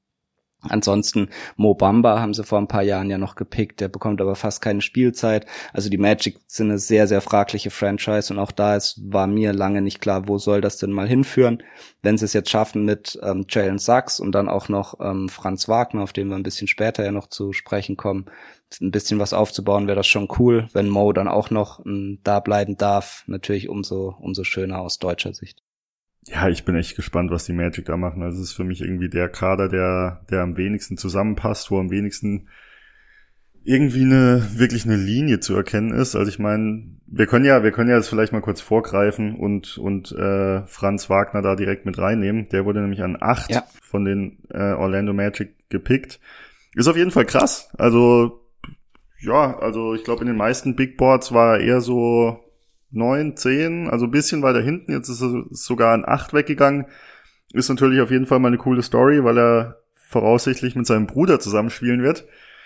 Ansonsten Mo Bamba haben sie vor ein paar Jahren ja noch gepickt, der bekommt aber fast keine Spielzeit. Also die Magic sind eine sehr, sehr fragliche Franchise und auch da ist, war mir lange nicht klar, wo soll das denn mal hinführen. Wenn sie es jetzt schaffen mit ähm, Jalen Suggs und dann auch noch ähm, Franz Wagner, auf den wir ein bisschen später ja noch zu sprechen kommen, ein bisschen was aufzubauen, wäre das schon cool. Wenn Mo dann auch noch ähm, da bleiben darf, natürlich umso umso schöner aus deutscher Sicht. Ja, ich bin echt gespannt, was die Magic da machen. Also es ist für mich irgendwie der Kader, der der am wenigsten zusammenpasst, wo am wenigsten irgendwie eine wirklich eine Linie zu erkennen ist. Also ich meine, wir können ja wir können ja das vielleicht mal kurz vorgreifen und und äh, Franz Wagner da direkt mit reinnehmen. Der wurde nämlich an acht ja. von den äh, Orlando Magic gepickt. Ist auf jeden Fall krass. Also ja, also ich glaube in den meisten Big Boards war er eher so neun, zehn, also ein bisschen weiter hinten. Jetzt ist er sogar an acht weggegangen. Ist natürlich auf jeden Fall mal eine coole Story, weil er voraussichtlich mit seinem Bruder zusammenspielen wird.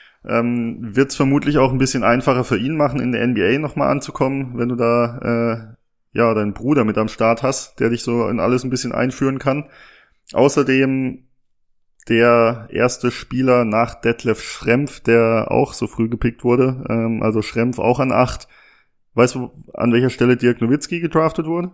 Ähm, wird es vermutlich auch ein bisschen einfacher für ihn machen, in der N B A nochmal anzukommen, wenn du da äh, ja deinen Bruder mit am Start hast, der dich so in alles ein bisschen einführen kann. Außerdem der erste Spieler nach Detlef Schrempf, der auch so früh gepickt wurde, ähm, also Schrempf auch an acht. Weißt du, an welcher Stelle Dirk Nowitzki gedraftet wurde?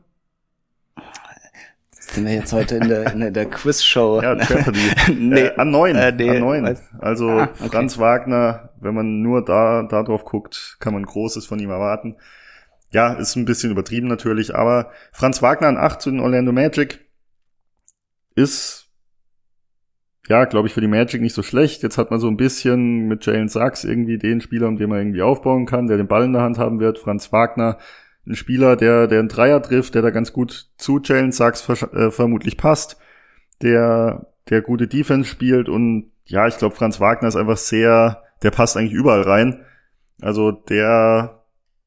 Sind wir jetzt heute in der, in der Quiz-Show? Ja, Jeopardy. nee, äh, an neun. Äh, nee, an neun. Also ah, okay. Franz Wagner, wenn man nur da, da drauf guckt, kann man Großes von ihm erwarten. Ja, ist ein bisschen übertrieben natürlich, aber Franz Wagner an acht zu den Orlando Magic ist, ja, glaube ich, für die Magic nicht so schlecht. Jetzt hat man so ein bisschen mit Jalen Suggs irgendwie den Spieler, um den man irgendwie aufbauen kann, der den Ball in der Hand haben wird. Franz Wagner, ein Spieler, der der einen Dreier trifft, der da ganz gut zu Jalen Suggs ver- äh, vermutlich passt, der der gute Defense spielt und ja, ich glaube, Franz Wagner ist einfach sehr, der passt eigentlich überall rein. Also der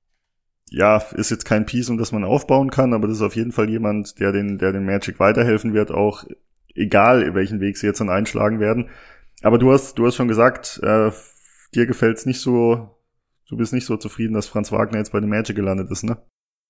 ja, ist jetzt kein Piece, um das man aufbauen kann, aber das ist auf jeden Fall jemand, der den der den Magic weiterhelfen wird, auch egal welchen Weg sie jetzt dann einschlagen werden. Aber du hast du hast schon gesagt, äh, dir gefällt's nicht so, du bist nicht so zufrieden, dass Franz Wagner jetzt bei den Magic gelandet ist, ne?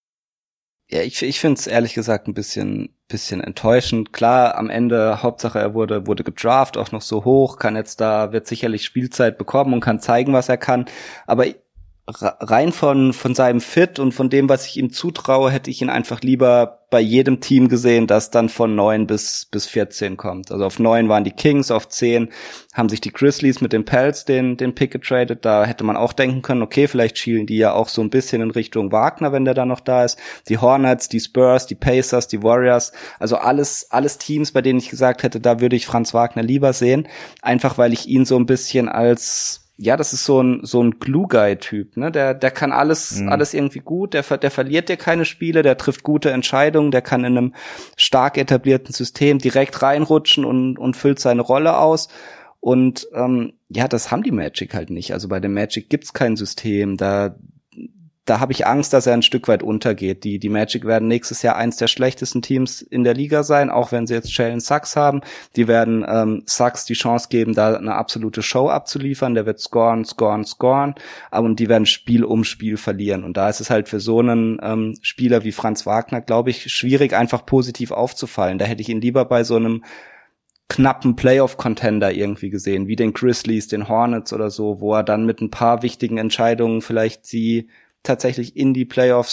Ja, ich, ich finde es ehrlich gesagt ein bisschen bisschen enttäuschend. Klar, am Ende, Hauptsache er wurde wurde gedraft, auch noch so hoch, kann jetzt da, wird sicherlich Spielzeit bekommen und kann zeigen, was er kann. Aber rein von von seinem Fit und von dem, was ich ihm zutraue, hätte ich ihn einfach lieber bei jedem Team gesehen, das dann von neun bis bis vierzehn kommt. Also auf neun waren die Kings, auf zehn haben sich die Grizzlies mit den Pels den den Pick getradet. Da hätte man auch denken können, okay, vielleicht schielen die ja auch so ein bisschen in Richtung Wagner, wenn der da noch da ist. Die Hornets, die Spurs, die Pacers, die Warriors, also alles alles Teams, bei denen ich gesagt hätte, da würde ich Franz Wagner lieber sehen, einfach weil ich ihn so ein bisschen als ja, das ist so ein so ein Glue-Guy-Typ, ne? Der der kann alles mhm. alles irgendwie gut, der der verliert dir keine Spiele, der trifft gute Entscheidungen, der kann in einem stark etablierten System direkt reinrutschen und und füllt seine Rolle aus. Und ähm, ja, das haben die Magic halt nicht. Also bei dem Magic gibt's kein System. Da da habe ich Angst, dass er ein Stück weit untergeht. Die die Magic werden nächstes Jahr eins der schlechtesten Teams in der Liga sein, auch wenn sie jetzt Jalen Suggs haben. Die werden ähm, Suggs die Chance geben, da eine absolute Show abzuliefern. Der wird scoren, scoren, scoren. Aber und die werden Spiel um Spiel verlieren. Und da ist es halt für so einen ähm, Spieler wie Franz Wagner, glaube ich, schwierig, einfach positiv aufzufallen. Da hätte ich ihn lieber bei so einem knappen Playoff-Contender irgendwie gesehen, wie den Grizzlies, den Hornets oder so, wo er dann mit ein paar wichtigen Entscheidungen vielleicht sie tatsächlich in die Playoffs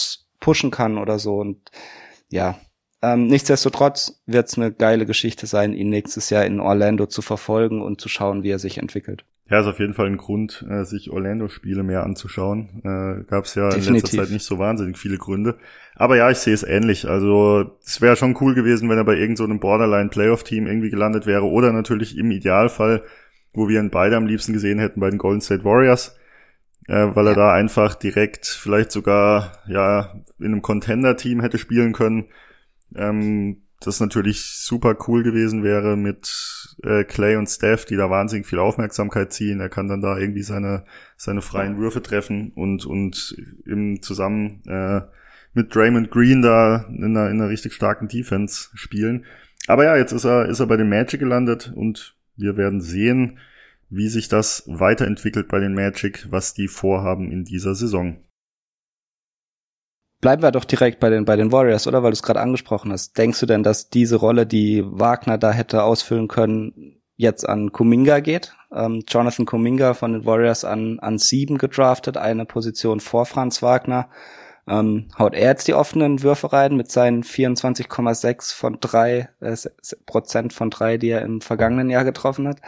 pushen kann oder so. Und ja, ähm, nichtsdestotrotz wird es eine geile Geschichte sein, ihn nächstes Jahr in Orlando zu verfolgen und zu schauen, wie er sich entwickelt. Ja, ist auf jeden Fall ein Grund, äh, sich Orlando-Spiele mehr anzuschauen. Äh, Gab es ja Definitiv. in letzter Zeit nicht so wahnsinnig viele Gründe. Aber ja, ich sehe es ähnlich. Also es wäre schon cool gewesen, wenn er bei irgend so einem Borderline-Playoff-Team irgendwie gelandet wäre. Oder natürlich im Idealfall, wo wir ihn beide am liebsten gesehen hätten, bei den Golden State Warriors. Äh, weil er ja. da einfach direkt vielleicht sogar ja in einem Contender-Team hätte spielen können. Ähm, das natürlich super cool gewesen wäre mit äh, Clay und Steph, die da wahnsinnig viel Aufmerksamkeit ziehen. Er kann dann da irgendwie seine seine freien Würfe treffen und und im zusammen äh, mit Draymond Green da in einer, in einer richtig starken Defense spielen. Aber ja, jetzt ist er ist er bei den Magic gelandet und wir werden sehen, wie sich das weiterentwickelt bei den Magic, was die vorhaben in dieser Saison. Bleiben wir doch direkt bei den bei den Warriors, oder? Weil du es gerade angesprochen hast. Denkst du denn, dass diese Rolle, die Wagner da hätte ausfüllen können, jetzt an Kuminga geht? Ähm, Jonathan Kuminga von den Warriors an an sieben gedraftet, eine Position vor Franz Wagner. Ähm, haut er jetzt die offenen Würfe rein mit seinen vierundzwanzig Komma sechs von drei äh, Prozent von drei, die er im vergangenen Jahr getroffen hat?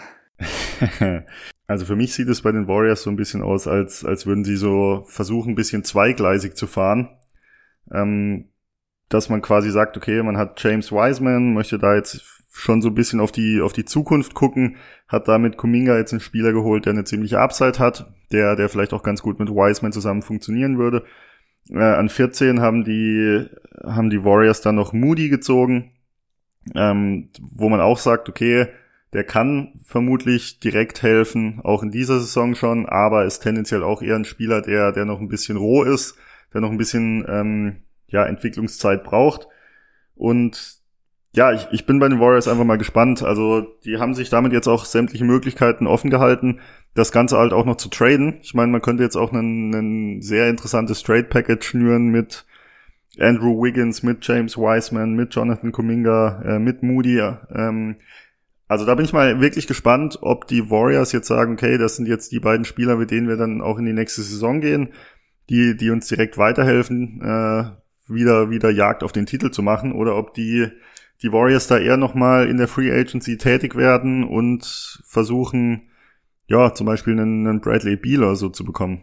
Also für mich sieht es bei den Warriors so ein bisschen aus, als als würden sie so versuchen, ein bisschen zweigleisig zu fahren. Ähm, dass man quasi sagt, okay, man hat James Wiseman, möchte da jetzt schon so ein bisschen auf die auf die Zukunft gucken, hat da mit Kuminga jetzt einen Spieler geholt, der eine ziemliche Upside hat, der der vielleicht auch ganz gut mit Wiseman zusammen funktionieren würde. Äh, an vierzehn haben die haben die Warriors dann noch Moody gezogen, ähm, wo man auch sagt, okay, der kann vermutlich direkt helfen, auch in dieser Saison schon, aber ist tendenziell auch eher ein Spieler, der der noch ein bisschen roh ist, der noch ein bisschen ähm, ja Entwicklungszeit braucht. Und ja, ich, ich bin bei den Warriors einfach mal gespannt. Also die haben sich damit jetzt auch sämtliche Möglichkeiten offen gehalten, das Ganze halt auch noch zu traden. Ich meine, man könnte jetzt auch einen, einen sehr interessantes Trade-Package schnüren mit Andrew Wiggins, mit James Wiseman, mit Jonathan Kuminga, äh, mit Moody. Ähm, also da bin ich mal wirklich gespannt, ob die Warriors jetzt sagen, okay, das sind jetzt die beiden Spieler, mit denen wir dann auch in die nächste Saison gehen, die die uns direkt weiterhelfen, äh, wieder wieder Jagd auf den Titel zu machen, oder ob die die Warriors da eher nochmal in der Free Agency tätig werden und versuchen, ja, zum Beispiel einen, einen Bradley Beal oder so zu bekommen.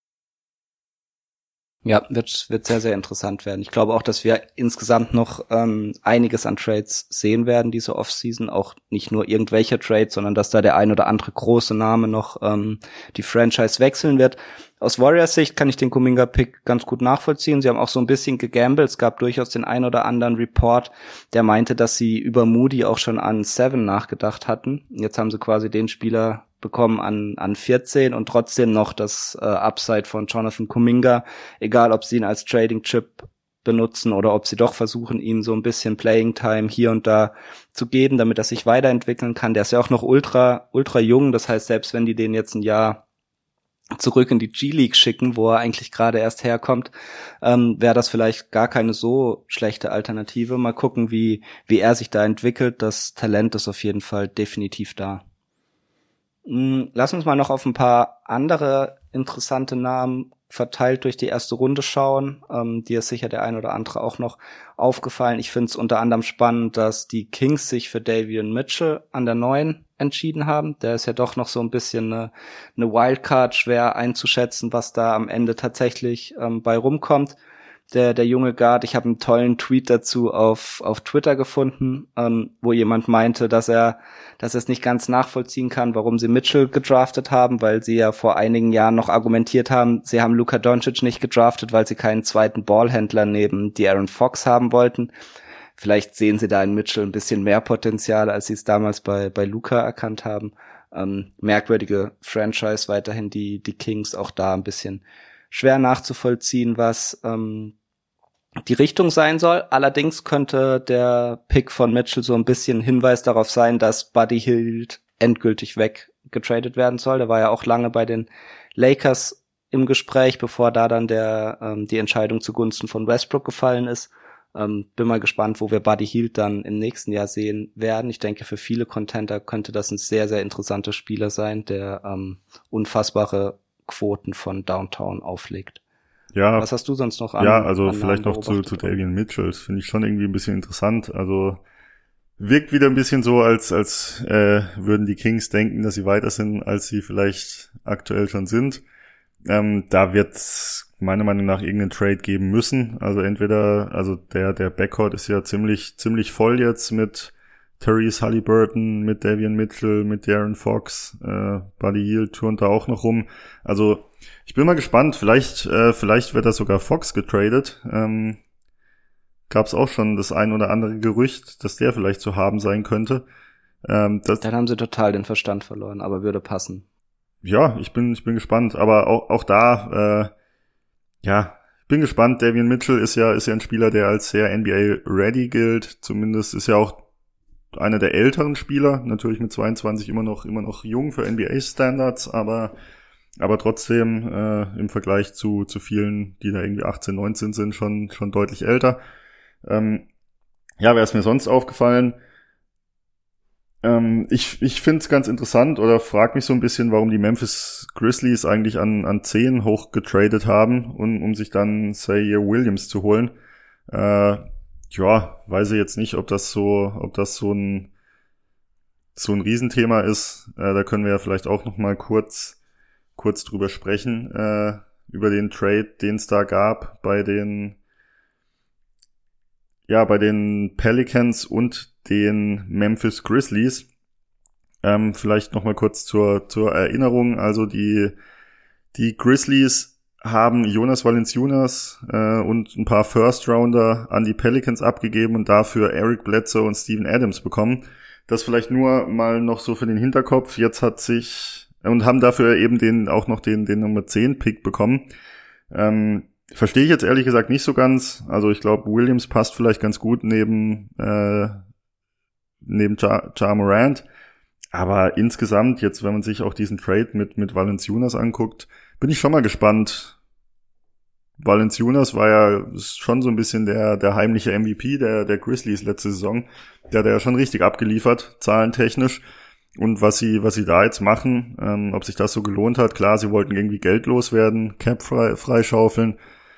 Ja, wird wird sehr, sehr interessant werden. Ich glaube auch, dass wir insgesamt noch ähm, einiges an Trades sehen werden diese Offseason. Auch nicht nur irgendwelche Trades, sondern dass da der ein oder andere große Name noch ähm, die Franchise wechseln wird. Aus Warriors Sicht kann ich den Kuminga-Pick ganz gut nachvollziehen. Sie haben auch so ein bisschen gegambelt. Es gab durchaus den ein oder anderen Report, der meinte, dass sie über Moody auch schon an Seven nachgedacht hatten. Jetzt haben sie quasi den Spieler bekommen an an vierzehn und trotzdem noch das äh, Upside von Jonathan Kuminga, egal ob sie ihn als Trading Chip benutzen oder ob sie doch versuchen, ihm so ein bisschen Playing Time hier und da zu geben, damit er sich weiterentwickeln kann. Der ist ja auch noch ultra ultra jung, das heißt, selbst wenn die den jetzt ein Jahr zurück in die G-League schicken, wo er eigentlich gerade erst herkommt, ähm, wäre das vielleicht gar keine so schlechte Alternative. Mal gucken, wie wie er sich da entwickelt. Das Talent ist auf jeden Fall definitiv da. Lass uns mal noch auf ein paar andere interessante Namen verteilt durch die erste Runde schauen. Ähm, dir ist sicher der ein oder andere auch noch aufgefallen. Ich finde es unter anderem spannend, dass die Kings sich für Davion Mitchell an der neun entschieden haben. Der ist ja doch noch so ein bisschen eine, eine Wildcard, schwer einzuschätzen, was da am Ende tatsächlich ähm, bei rumkommt. Der, der junge Guard, ich habe einen tollen Tweet dazu auf, auf Twitter gefunden, ähm, wo jemand meinte, dass er, dass er es nicht ganz nachvollziehen kann, warum sie Mitchell gedraftet haben, weil sie ja vor einigen Jahren noch argumentiert haben, sie haben Luka Doncic nicht gedraftet, weil sie keinen zweiten Ballhändler neben De'Aaron Fox haben wollten. Vielleicht sehen sie da in Mitchell ein bisschen mehr Potenzial, als sie es damals bei, bei Luka erkannt haben. Ähm, merkwürdige Franchise weiterhin, die, die Kings, auch da ein bisschen schwer nachzuvollziehen, was, ähm, die Richtung sein soll. Allerdings könnte der Pick von Mitchell so ein bisschen Hinweis darauf sein, dass Buddy Hield endgültig weggetradet werden soll. Der war ja auch lange bei den Lakers im Gespräch, bevor da dann der ähm, die Entscheidung zugunsten von Westbrook gefallen ist. Ähm, bin mal gespannt, wo wir Buddy Hield dann im nächsten Jahr sehen werden. Ich denke, für viele Contender könnte das ein sehr, sehr interessanter Spieler sein, der ähm, unfassbare Quoten von Downtown auflegt. Ja. Was hast du sonst noch an? Ja, also an vielleicht noch zu, zu Davion Mitchell. Das finde ich schon irgendwie ein bisschen interessant. Also wirkt wieder ein bisschen so, als als äh, würden die Kings denken, dass sie weiter sind, als sie vielleicht aktuell schon sind. Ähm, da wird es meiner Meinung nach irgendeinen Trade geben müssen. Also entweder, also der der Backcourt ist ja ziemlich ziemlich voll jetzt mit Therese Halliburton, mit Davion Mitchell, mit De'Aaron Fox, äh, Buddy Hield turnt da auch noch rum. Also ich bin mal gespannt. Vielleicht äh, vielleicht wird da sogar Fox getradet. Ähm, Gab es auch schon das ein oder andere Gerücht, dass der vielleicht zu haben sein könnte. Ähm, das, Dann haben sie total den Verstand verloren, aber würde passen. Ja, ich bin ich bin gespannt. Aber auch auch da, äh, ja, ich bin gespannt. Davion Mitchell ist ja ist ja ein Spieler, der als sehr N B A-ready gilt. Zumindest ist ja auch einer der älteren Spieler. Natürlich mit zweiundzwanzig immer noch immer noch jung für N B A-Standards, aber aber trotzdem äh, im Vergleich zu zu vielen, die da irgendwie achtzehn, neunzehn sind, schon schon deutlich älter. Ähm, ja, wer ist mir sonst aufgefallen? Ähm, ich ich finde es ganz interessant oder frag mich so ein bisschen, warum die Memphis Grizzlies eigentlich an an zehn hochgetradet haben, um, um sich dann Zaire Williams zu holen. Äh, ja, weiß ich jetzt nicht, ob das so, ob das so ein so ein Riesenthema ist. Äh, da können wir ja vielleicht auch noch mal kurz kurz drüber sprechen, äh, über den Trade, den es da gab bei den ja bei den Pelicans und den Memphis Grizzlies. Ähm, vielleicht noch mal kurz zur zur Erinnerung. Also die die Grizzlies haben Jonas Valanciunas äh, und ein paar First-Rounder an die Pelicans abgegeben und dafür Eric Bledsoe und Steven Adams bekommen. Das vielleicht nur mal noch so für den Hinterkopf. Jetzt hat sich und haben dafür eben den auch noch den den Nummer zehn Pick bekommen. Ähm, verstehe ich jetzt ehrlich gesagt nicht so ganz. Also ich glaube, Williams passt vielleicht ganz gut neben äh, neben Ja, Ja Morant. Aber insgesamt, jetzt wenn man sich auch diesen Trade mit mit Valanciunas anguckt, bin ich schon mal gespannt. Valanciunas war ja schon so ein bisschen der der heimliche M V P der der Grizzlies letzte Saison. Der hat ja schon richtig abgeliefert, zahlentechnisch. Und was sie was sie da jetzt machen, ähm, ob sich das so gelohnt hat, klar, sie wollten irgendwie Geld loswerden, Cap frei, freischaufeln.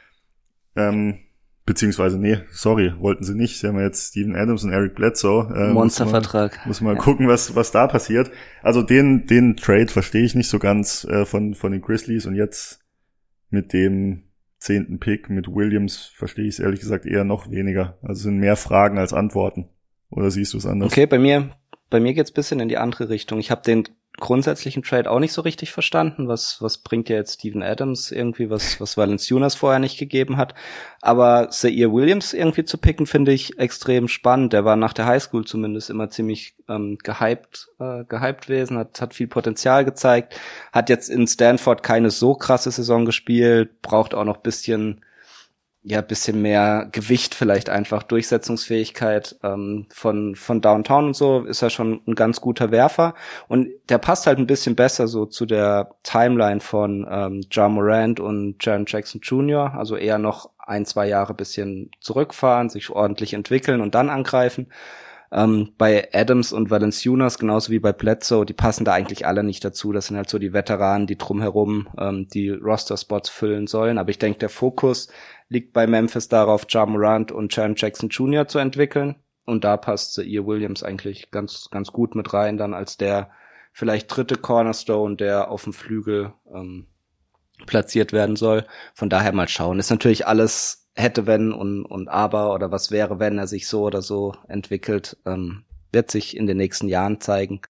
Ähm, beziehungsweise, nee, sorry, wollten sie nicht. Sie haben ja jetzt Steven Adams und Eric Bledsoe. Äh, Monstervertrag. Muss man mal ja. gucken, was was da passiert. Also den den Trade verstehe ich nicht so ganz äh, von von den Grizzlies. Und jetzt mit dem zehnten Pick mit Williams verstehe ich es ehrlich gesagt eher noch weniger. Also sind mehr Fragen als Antworten. Oder siehst du es anders? Okay, bei mir bei mir geht's bisschen in die andere Richtung. Ich habe den grundsätzlichen Trade auch nicht so richtig verstanden. Was was bringt ja jetzt Steven Adams irgendwie, was was Valanciunas vorher nicht gegeben hat. Aber Zaire Williams irgendwie zu picken, finde ich extrem spannend. Der war nach der Highschool zumindest immer ziemlich ähm, gehypt, äh, gehypt gewesen, hat hat viel Potenzial gezeigt, hat jetzt in Stanford keine so krasse Saison gespielt, braucht auch noch bisschen ja, bisschen mehr Gewicht vielleicht einfach, Durchsetzungsfähigkeit ähm, von von Downtown und so, ist er schon ein ganz guter Werfer und der passt halt ein bisschen besser so zu der Timeline von ähm, Ja Morant und Jaren Jackson Junior, also eher noch ein, zwei Jahre bisschen zurückfahren, sich ordentlich entwickeln und dann angreifen. Ähm, bei Adams und Valanciunas, genauso wie bei Bledsoe, die passen da eigentlich alle nicht dazu. Das sind halt so die Veteranen, die drumherum ähm, die Roster-Spots füllen sollen. Aber ich denke, der Fokus liegt bei Memphis darauf, Ja Morant und Jaren Jackson Junior zu entwickeln. Und da passt Zaire Williams eigentlich ganz ganz gut mit rein, dann als der vielleicht dritte Cornerstone, der auf dem Flügel ähm, platziert werden soll. Von daher mal schauen. Ist natürlich alles hätte, wenn und, und aber oder was wäre, wenn er sich so oder so entwickelt, ähm, wird sich in den nächsten Jahren zeigen.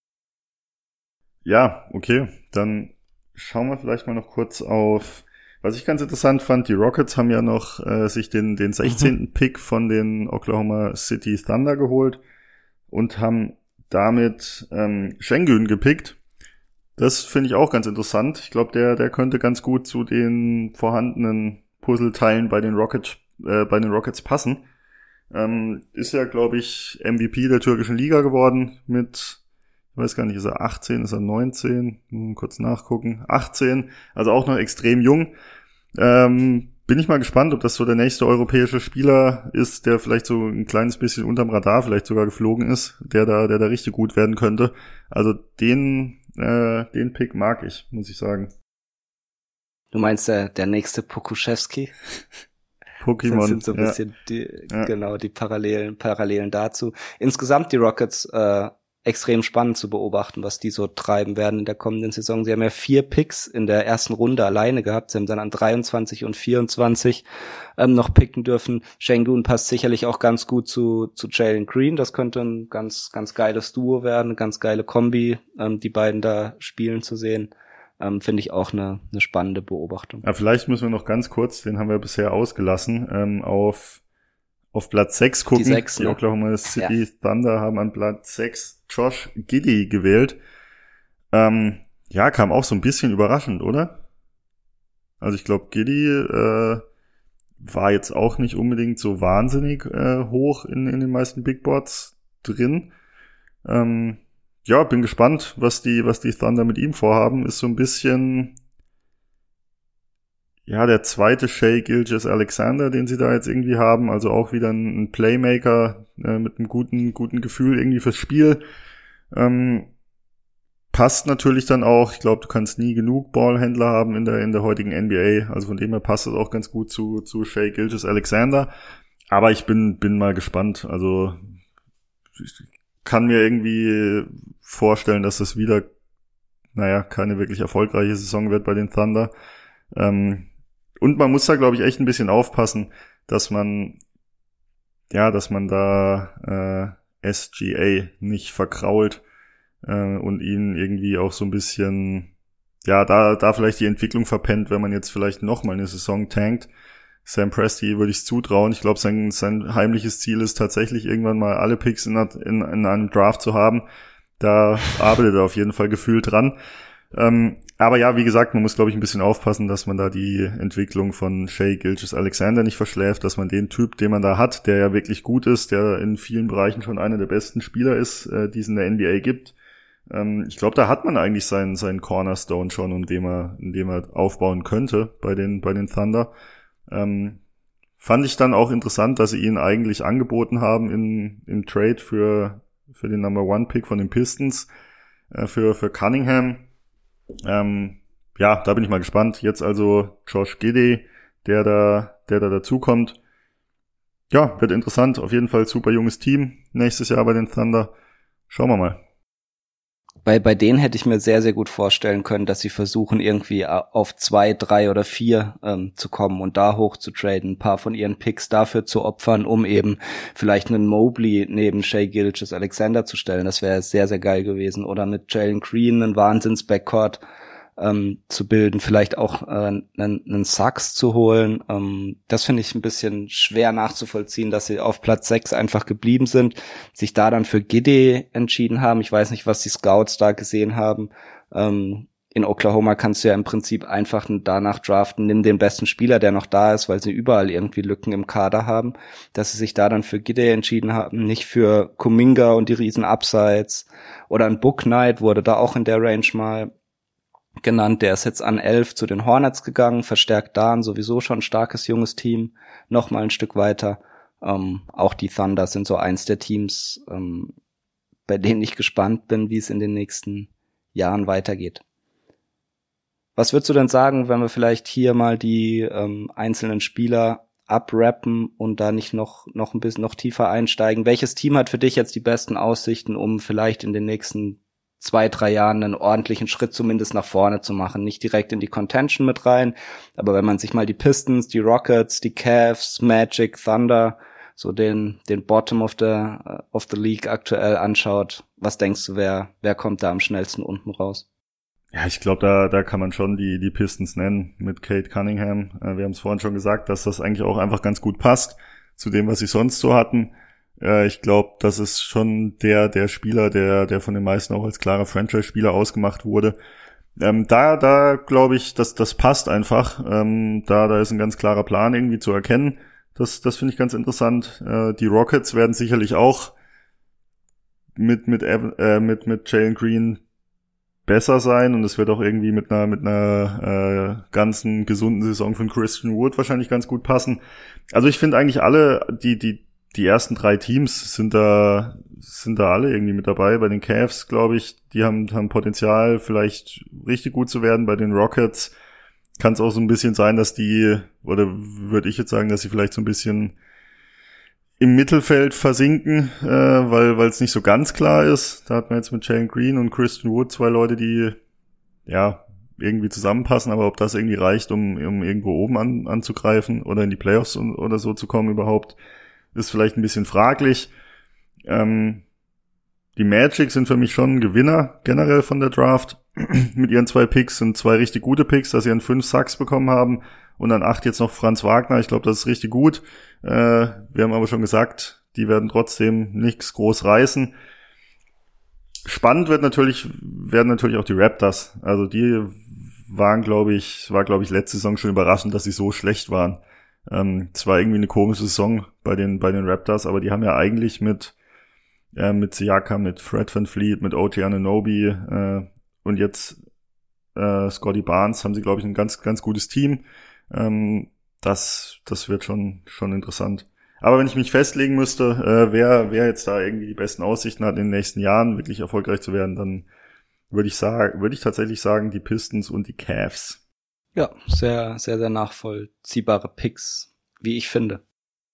Ja, okay. Dann schauen wir vielleicht mal noch kurz auf, was ich ganz interessant fand, die Rockets haben ja noch äh, sich den den sechzehnten Mhm. Pick von den Oklahoma City Thunder geholt und haben damit ähm, Şengün gepickt. Das finde ich auch ganz interessant. Ich glaube, der der könnte ganz gut zu den vorhandenen Puzzleteilen bei den Rockets äh, bei den Rockets passen. Ähm, ist ja, glaube ich, M V P der türkischen Liga geworden mit, ich weiß gar nicht, ist er achtzehn, ist er neunzehn? Mal kurz nachgucken. achtzehn, also auch noch extrem jung. Ähm, bin ich mal gespannt, ob das so der nächste europäische Spieler ist, der vielleicht so ein kleines bisschen unterm Radar vielleicht sogar geflogen ist, der da der da richtig gut werden könnte. Also den äh, den Pick mag ich, muss ich sagen. Du meinst der, der nächste Pokuševski? Pokémon. Das sind so ein ja. bisschen die, ja. genau, die Parallelen, Parallelen dazu. Insgesamt die Rockets, äh, extrem spannend zu beobachten, was die so treiben werden in der kommenden Saison. Sie haben ja vier Picks in der ersten Runde alleine gehabt. Sie haben dann an dreiundzwanzig und vierundzwanzig ähm, noch picken dürfen. Şengün passt sicherlich auch ganz gut zu zu Jalen Green. Das könnte ein ganz ganz geiles Duo werden, eine ganz geile Kombi, ähm, die beiden da spielen zu sehen. Ähm, finde ich auch eine eine spannende Beobachtung. Ja, vielleicht müssen wir noch ganz kurz, den haben wir bisher ausgelassen, ähm, auf auf Platz sechs gucken. Die, sechs, die ne? Oklahoma City ja. Thunder haben an Platz sechs Josh Giddey gewählt. Ähm, ja, kam auch so ein bisschen überraschend, oder? Also ich glaube, Giddey äh, war jetzt auch nicht unbedingt so wahnsinnig äh, hoch in, in den meisten Big Boards drin. Ähm, ja, bin gespannt, was die, was die Thunder mit ihm vorhaben. Ist so ein bisschen ja der zweite Shai Gilgeous-Alexander, den sie da jetzt irgendwie haben. Also auch wieder ein, ein Playmaker äh, mit einem guten, guten Gefühl irgendwie fürs Spiel. Ähm, passt natürlich dann auch. Ich glaube, du kannst nie genug Ballhändler haben in der in der heutigen N B A. Also von dem her passt es auch ganz gut zu zu Shai Gilgeous-Alexander. Aber ich bin bin mal gespannt. Also ich kann mir irgendwie vorstellen, dass das wieder, naja, keine wirklich erfolgreiche Saison wird bei den Thunder. Ähm, und man muss da, glaube ich, echt ein bisschen aufpassen, dass man, ja, dass man da äh, S G A nicht verkrault äh, und ihn irgendwie auch so ein bisschen, ja, da da vielleicht die Entwicklung verpennt, wenn man jetzt vielleicht noch mal eine Saison tankt. Sam Presti würde ich es zutrauen. Ich glaube, sein sein heimliches Ziel ist tatsächlich irgendwann mal alle Picks in, in, in einem Draft zu haben. Da arbeitet er auf jeden Fall gefühlt dran. Ähm, aber ja, wie gesagt, man muss, glaube ich, ein bisschen aufpassen, dass man da die Entwicklung von Shai Gilgeous-Alexander nicht verschläft, dass man den Typ, den man da hat, der ja wirklich gut ist, der in vielen Bereichen schon einer der besten Spieler ist, äh, die es in der N B A gibt. Ähm, ich glaube, da hat man eigentlich seinen seinen Cornerstone schon, um den er, in dem er aufbauen könnte bei den bei den Thunder. Ähm, fand ich dann auch interessant, dass sie ihn eigentlich angeboten haben in im Trade für für den Number One Pick von den Pistons, äh, für für Cunningham. Ähm, ja, da bin ich mal gespannt. Jetzt also Josh Giddey, der da, der da dazukommt. Ja, wird interessant. Auf jeden Fall super junges Team nächstes Jahr bei den Thunder. Schauen wir mal. Bei, bei denen hätte ich mir sehr, sehr gut vorstellen können, dass sie versuchen, irgendwie auf zwei, drei oder vier ähm, zu kommen und da hoch zu traden, ein paar von ihren Picks dafür zu opfern, um eben vielleicht einen Mobley neben Shai Gilgeous-Alexander zu stellen. Das wäre sehr, sehr geil gewesen. Oder mit Jalen Green einen Wahnsinns-Backcourt ähm, zu bilden, vielleicht auch äh, einen, einen Sachs zu holen. Ähm, das finde ich ein bisschen schwer nachzuvollziehen, dass sie auf Platz sechs einfach geblieben sind, sich da dann für Giddey entschieden haben. Ich weiß nicht, was die Scouts da gesehen haben. Ähm, in Oklahoma kannst du ja im Prinzip einfach danach draften, nimm den besten Spieler, der noch da ist, weil sie überall irgendwie Lücken im Kader haben, dass sie sich da dann für Giddey entschieden haben, nicht für Kuminga und die riesen Upsides. Oder ein Book Knight wurde da auch in der Range mal genannt, der ist jetzt an elf zu den Hornets gegangen, verstärkt da ein sowieso schon starkes junges Team, noch mal ein Stück weiter. Ähm, auch die Thunder sind so eins der Teams, ähm, bei denen ich gespannt bin, wie es in den nächsten Jahren weitergeht. Was würdest du denn sagen, wenn wir vielleicht hier mal die ähm, einzelnen Spieler abrappen und da nicht noch noch ein bisschen noch tiefer einsteigen? Welches Team hat für dich jetzt die besten Aussichten, um vielleicht in den nächsten zwei, drei Jahren einen ordentlichen Schritt zumindest nach vorne zu machen? Nicht direkt in die Contention mit rein, aber wenn man sich mal die Pistons, die Rockets, die Cavs, Magic, Thunder, so den den Bottom of the of the League aktuell anschaut, was denkst du, wer wer kommt da am schnellsten unten raus? Ja, ich glaube, da da kann man schon die die Pistons nennen mit Cade Cunningham. Äh, wir haben es vorhin schon gesagt, dass das eigentlich auch einfach ganz gut passt zu dem, was sie sonst so hatten. Äh, ich glaube, das ist schon der der Spieler, der der von den meisten auch als klarer Franchise-Spieler ausgemacht wurde. Ähm, da da glaube ich, dass das passt einfach. Ähm, da da ist ein ganz klarer Plan irgendwie zu erkennen. Das das finde ich ganz interessant. Äh, die Rockets werden sicherlich auch mit mit äh, mit mit Jalen Green besser sein, und es wird auch irgendwie mit einer mit einer äh, ganzen gesunden Saison von Christian Wood wahrscheinlich ganz gut passen. Also ich finde eigentlich alle die die die ersten drei Teams sind da sind da alle irgendwie mit dabei. Bei den Cavs, glaube ich, die haben haben Potenzial, vielleicht richtig gut zu werden. Bei den Rockets kann es auch so ein bisschen sein, dass die, oder würde ich jetzt sagen, dass sie vielleicht so ein bisschen im Mittelfeld versinken, äh, weil weil es nicht so ganz klar ist. Da hat man jetzt mit Jalen Green und Christian Wood zwei Leute, die ja irgendwie zusammenpassen, aber ob das irgendwie reicht, um, um irgendwo oben an, anzugreifen oder in die Playoffs und, oder so zu kommen überhaupt, ist vielleicht ein bisschen fraglich. Ähm, die Magic sind für mich schon Gewinner generell von der Draft. Mit ihren zwei Picks sind zwei richtig gute Picks, dass sie an fünf Sacks bekommen haben und an acht jetzt noch Franz Wagner. Ich glaube, das ist richtig gut. Äh, wir haben aber schon gesagt, die werden trotzdem nichts groß reißen. Spannend wird natürlich, werden natürlich auch die Raptors. Also die waren, glaube ich, war, glaube ich, letzte Saison schon überraschend, dass sie so schlecht waren. Ähm, es war irgendwie eine komische Saison bei den, bei den Raptors, aber die haben ja eigentlich mit, äh, mit Siakam, mit Fred VanVleet, mit O G Anunoby, äh, und jetzt, äh, Scotty Barnes haben sie, glaube ich, ein ganz, ganz gutes Team. Ähm, das, das wird schon, schon interessant. Aber wenn ich mich festlegen müsste, äh, wer, wer jetzt da irgendwie die besten Aussichten hat, in den nächsten Jahren wirklich erfolgreich zu werden, dann würde ich sagen, würde ich tatsächlich sagen, die Pistons und die Cavs. Ja, sehr, sehr, sehr nachvollziehbare Picks, wie ich finde.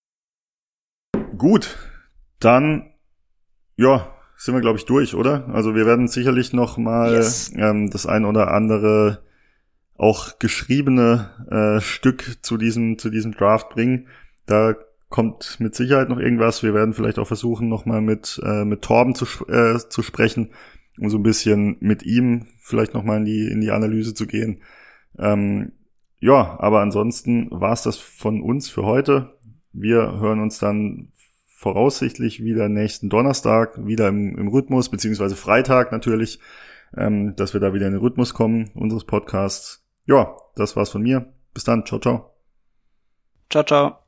Gut, dann, ja, sind wir, glaube ich, durch, oder? Also wir werden sicherlich noch mal yes. ähm, das ein oder andere auch geschriebene äh, Stück zu diesem, zu diesem Draft bringen. Da kommt mit Sicherheit noch irgendwas. Wir werden vielleicht auch versuchen, nochmal mit äh, mit Torben zu äh, zu sprechen, um so ein bisschen mit ihm vielleicht nochmal in die in die Analyse zu gehen. Ähm, ja, aber ansonsten war's das von uns für heute. Wir hören uns dann voraussichtlich wieder nächsten Donnerstag, wieder im, im Rhythmus, beziehungsweise Freitag natürlich, ähm, dass wir da wieder in den Rhythmus kommen, unseres Podcasts. Ja, das war's von mir. Bis dann. Ciao, ciao. Ciao, ciao.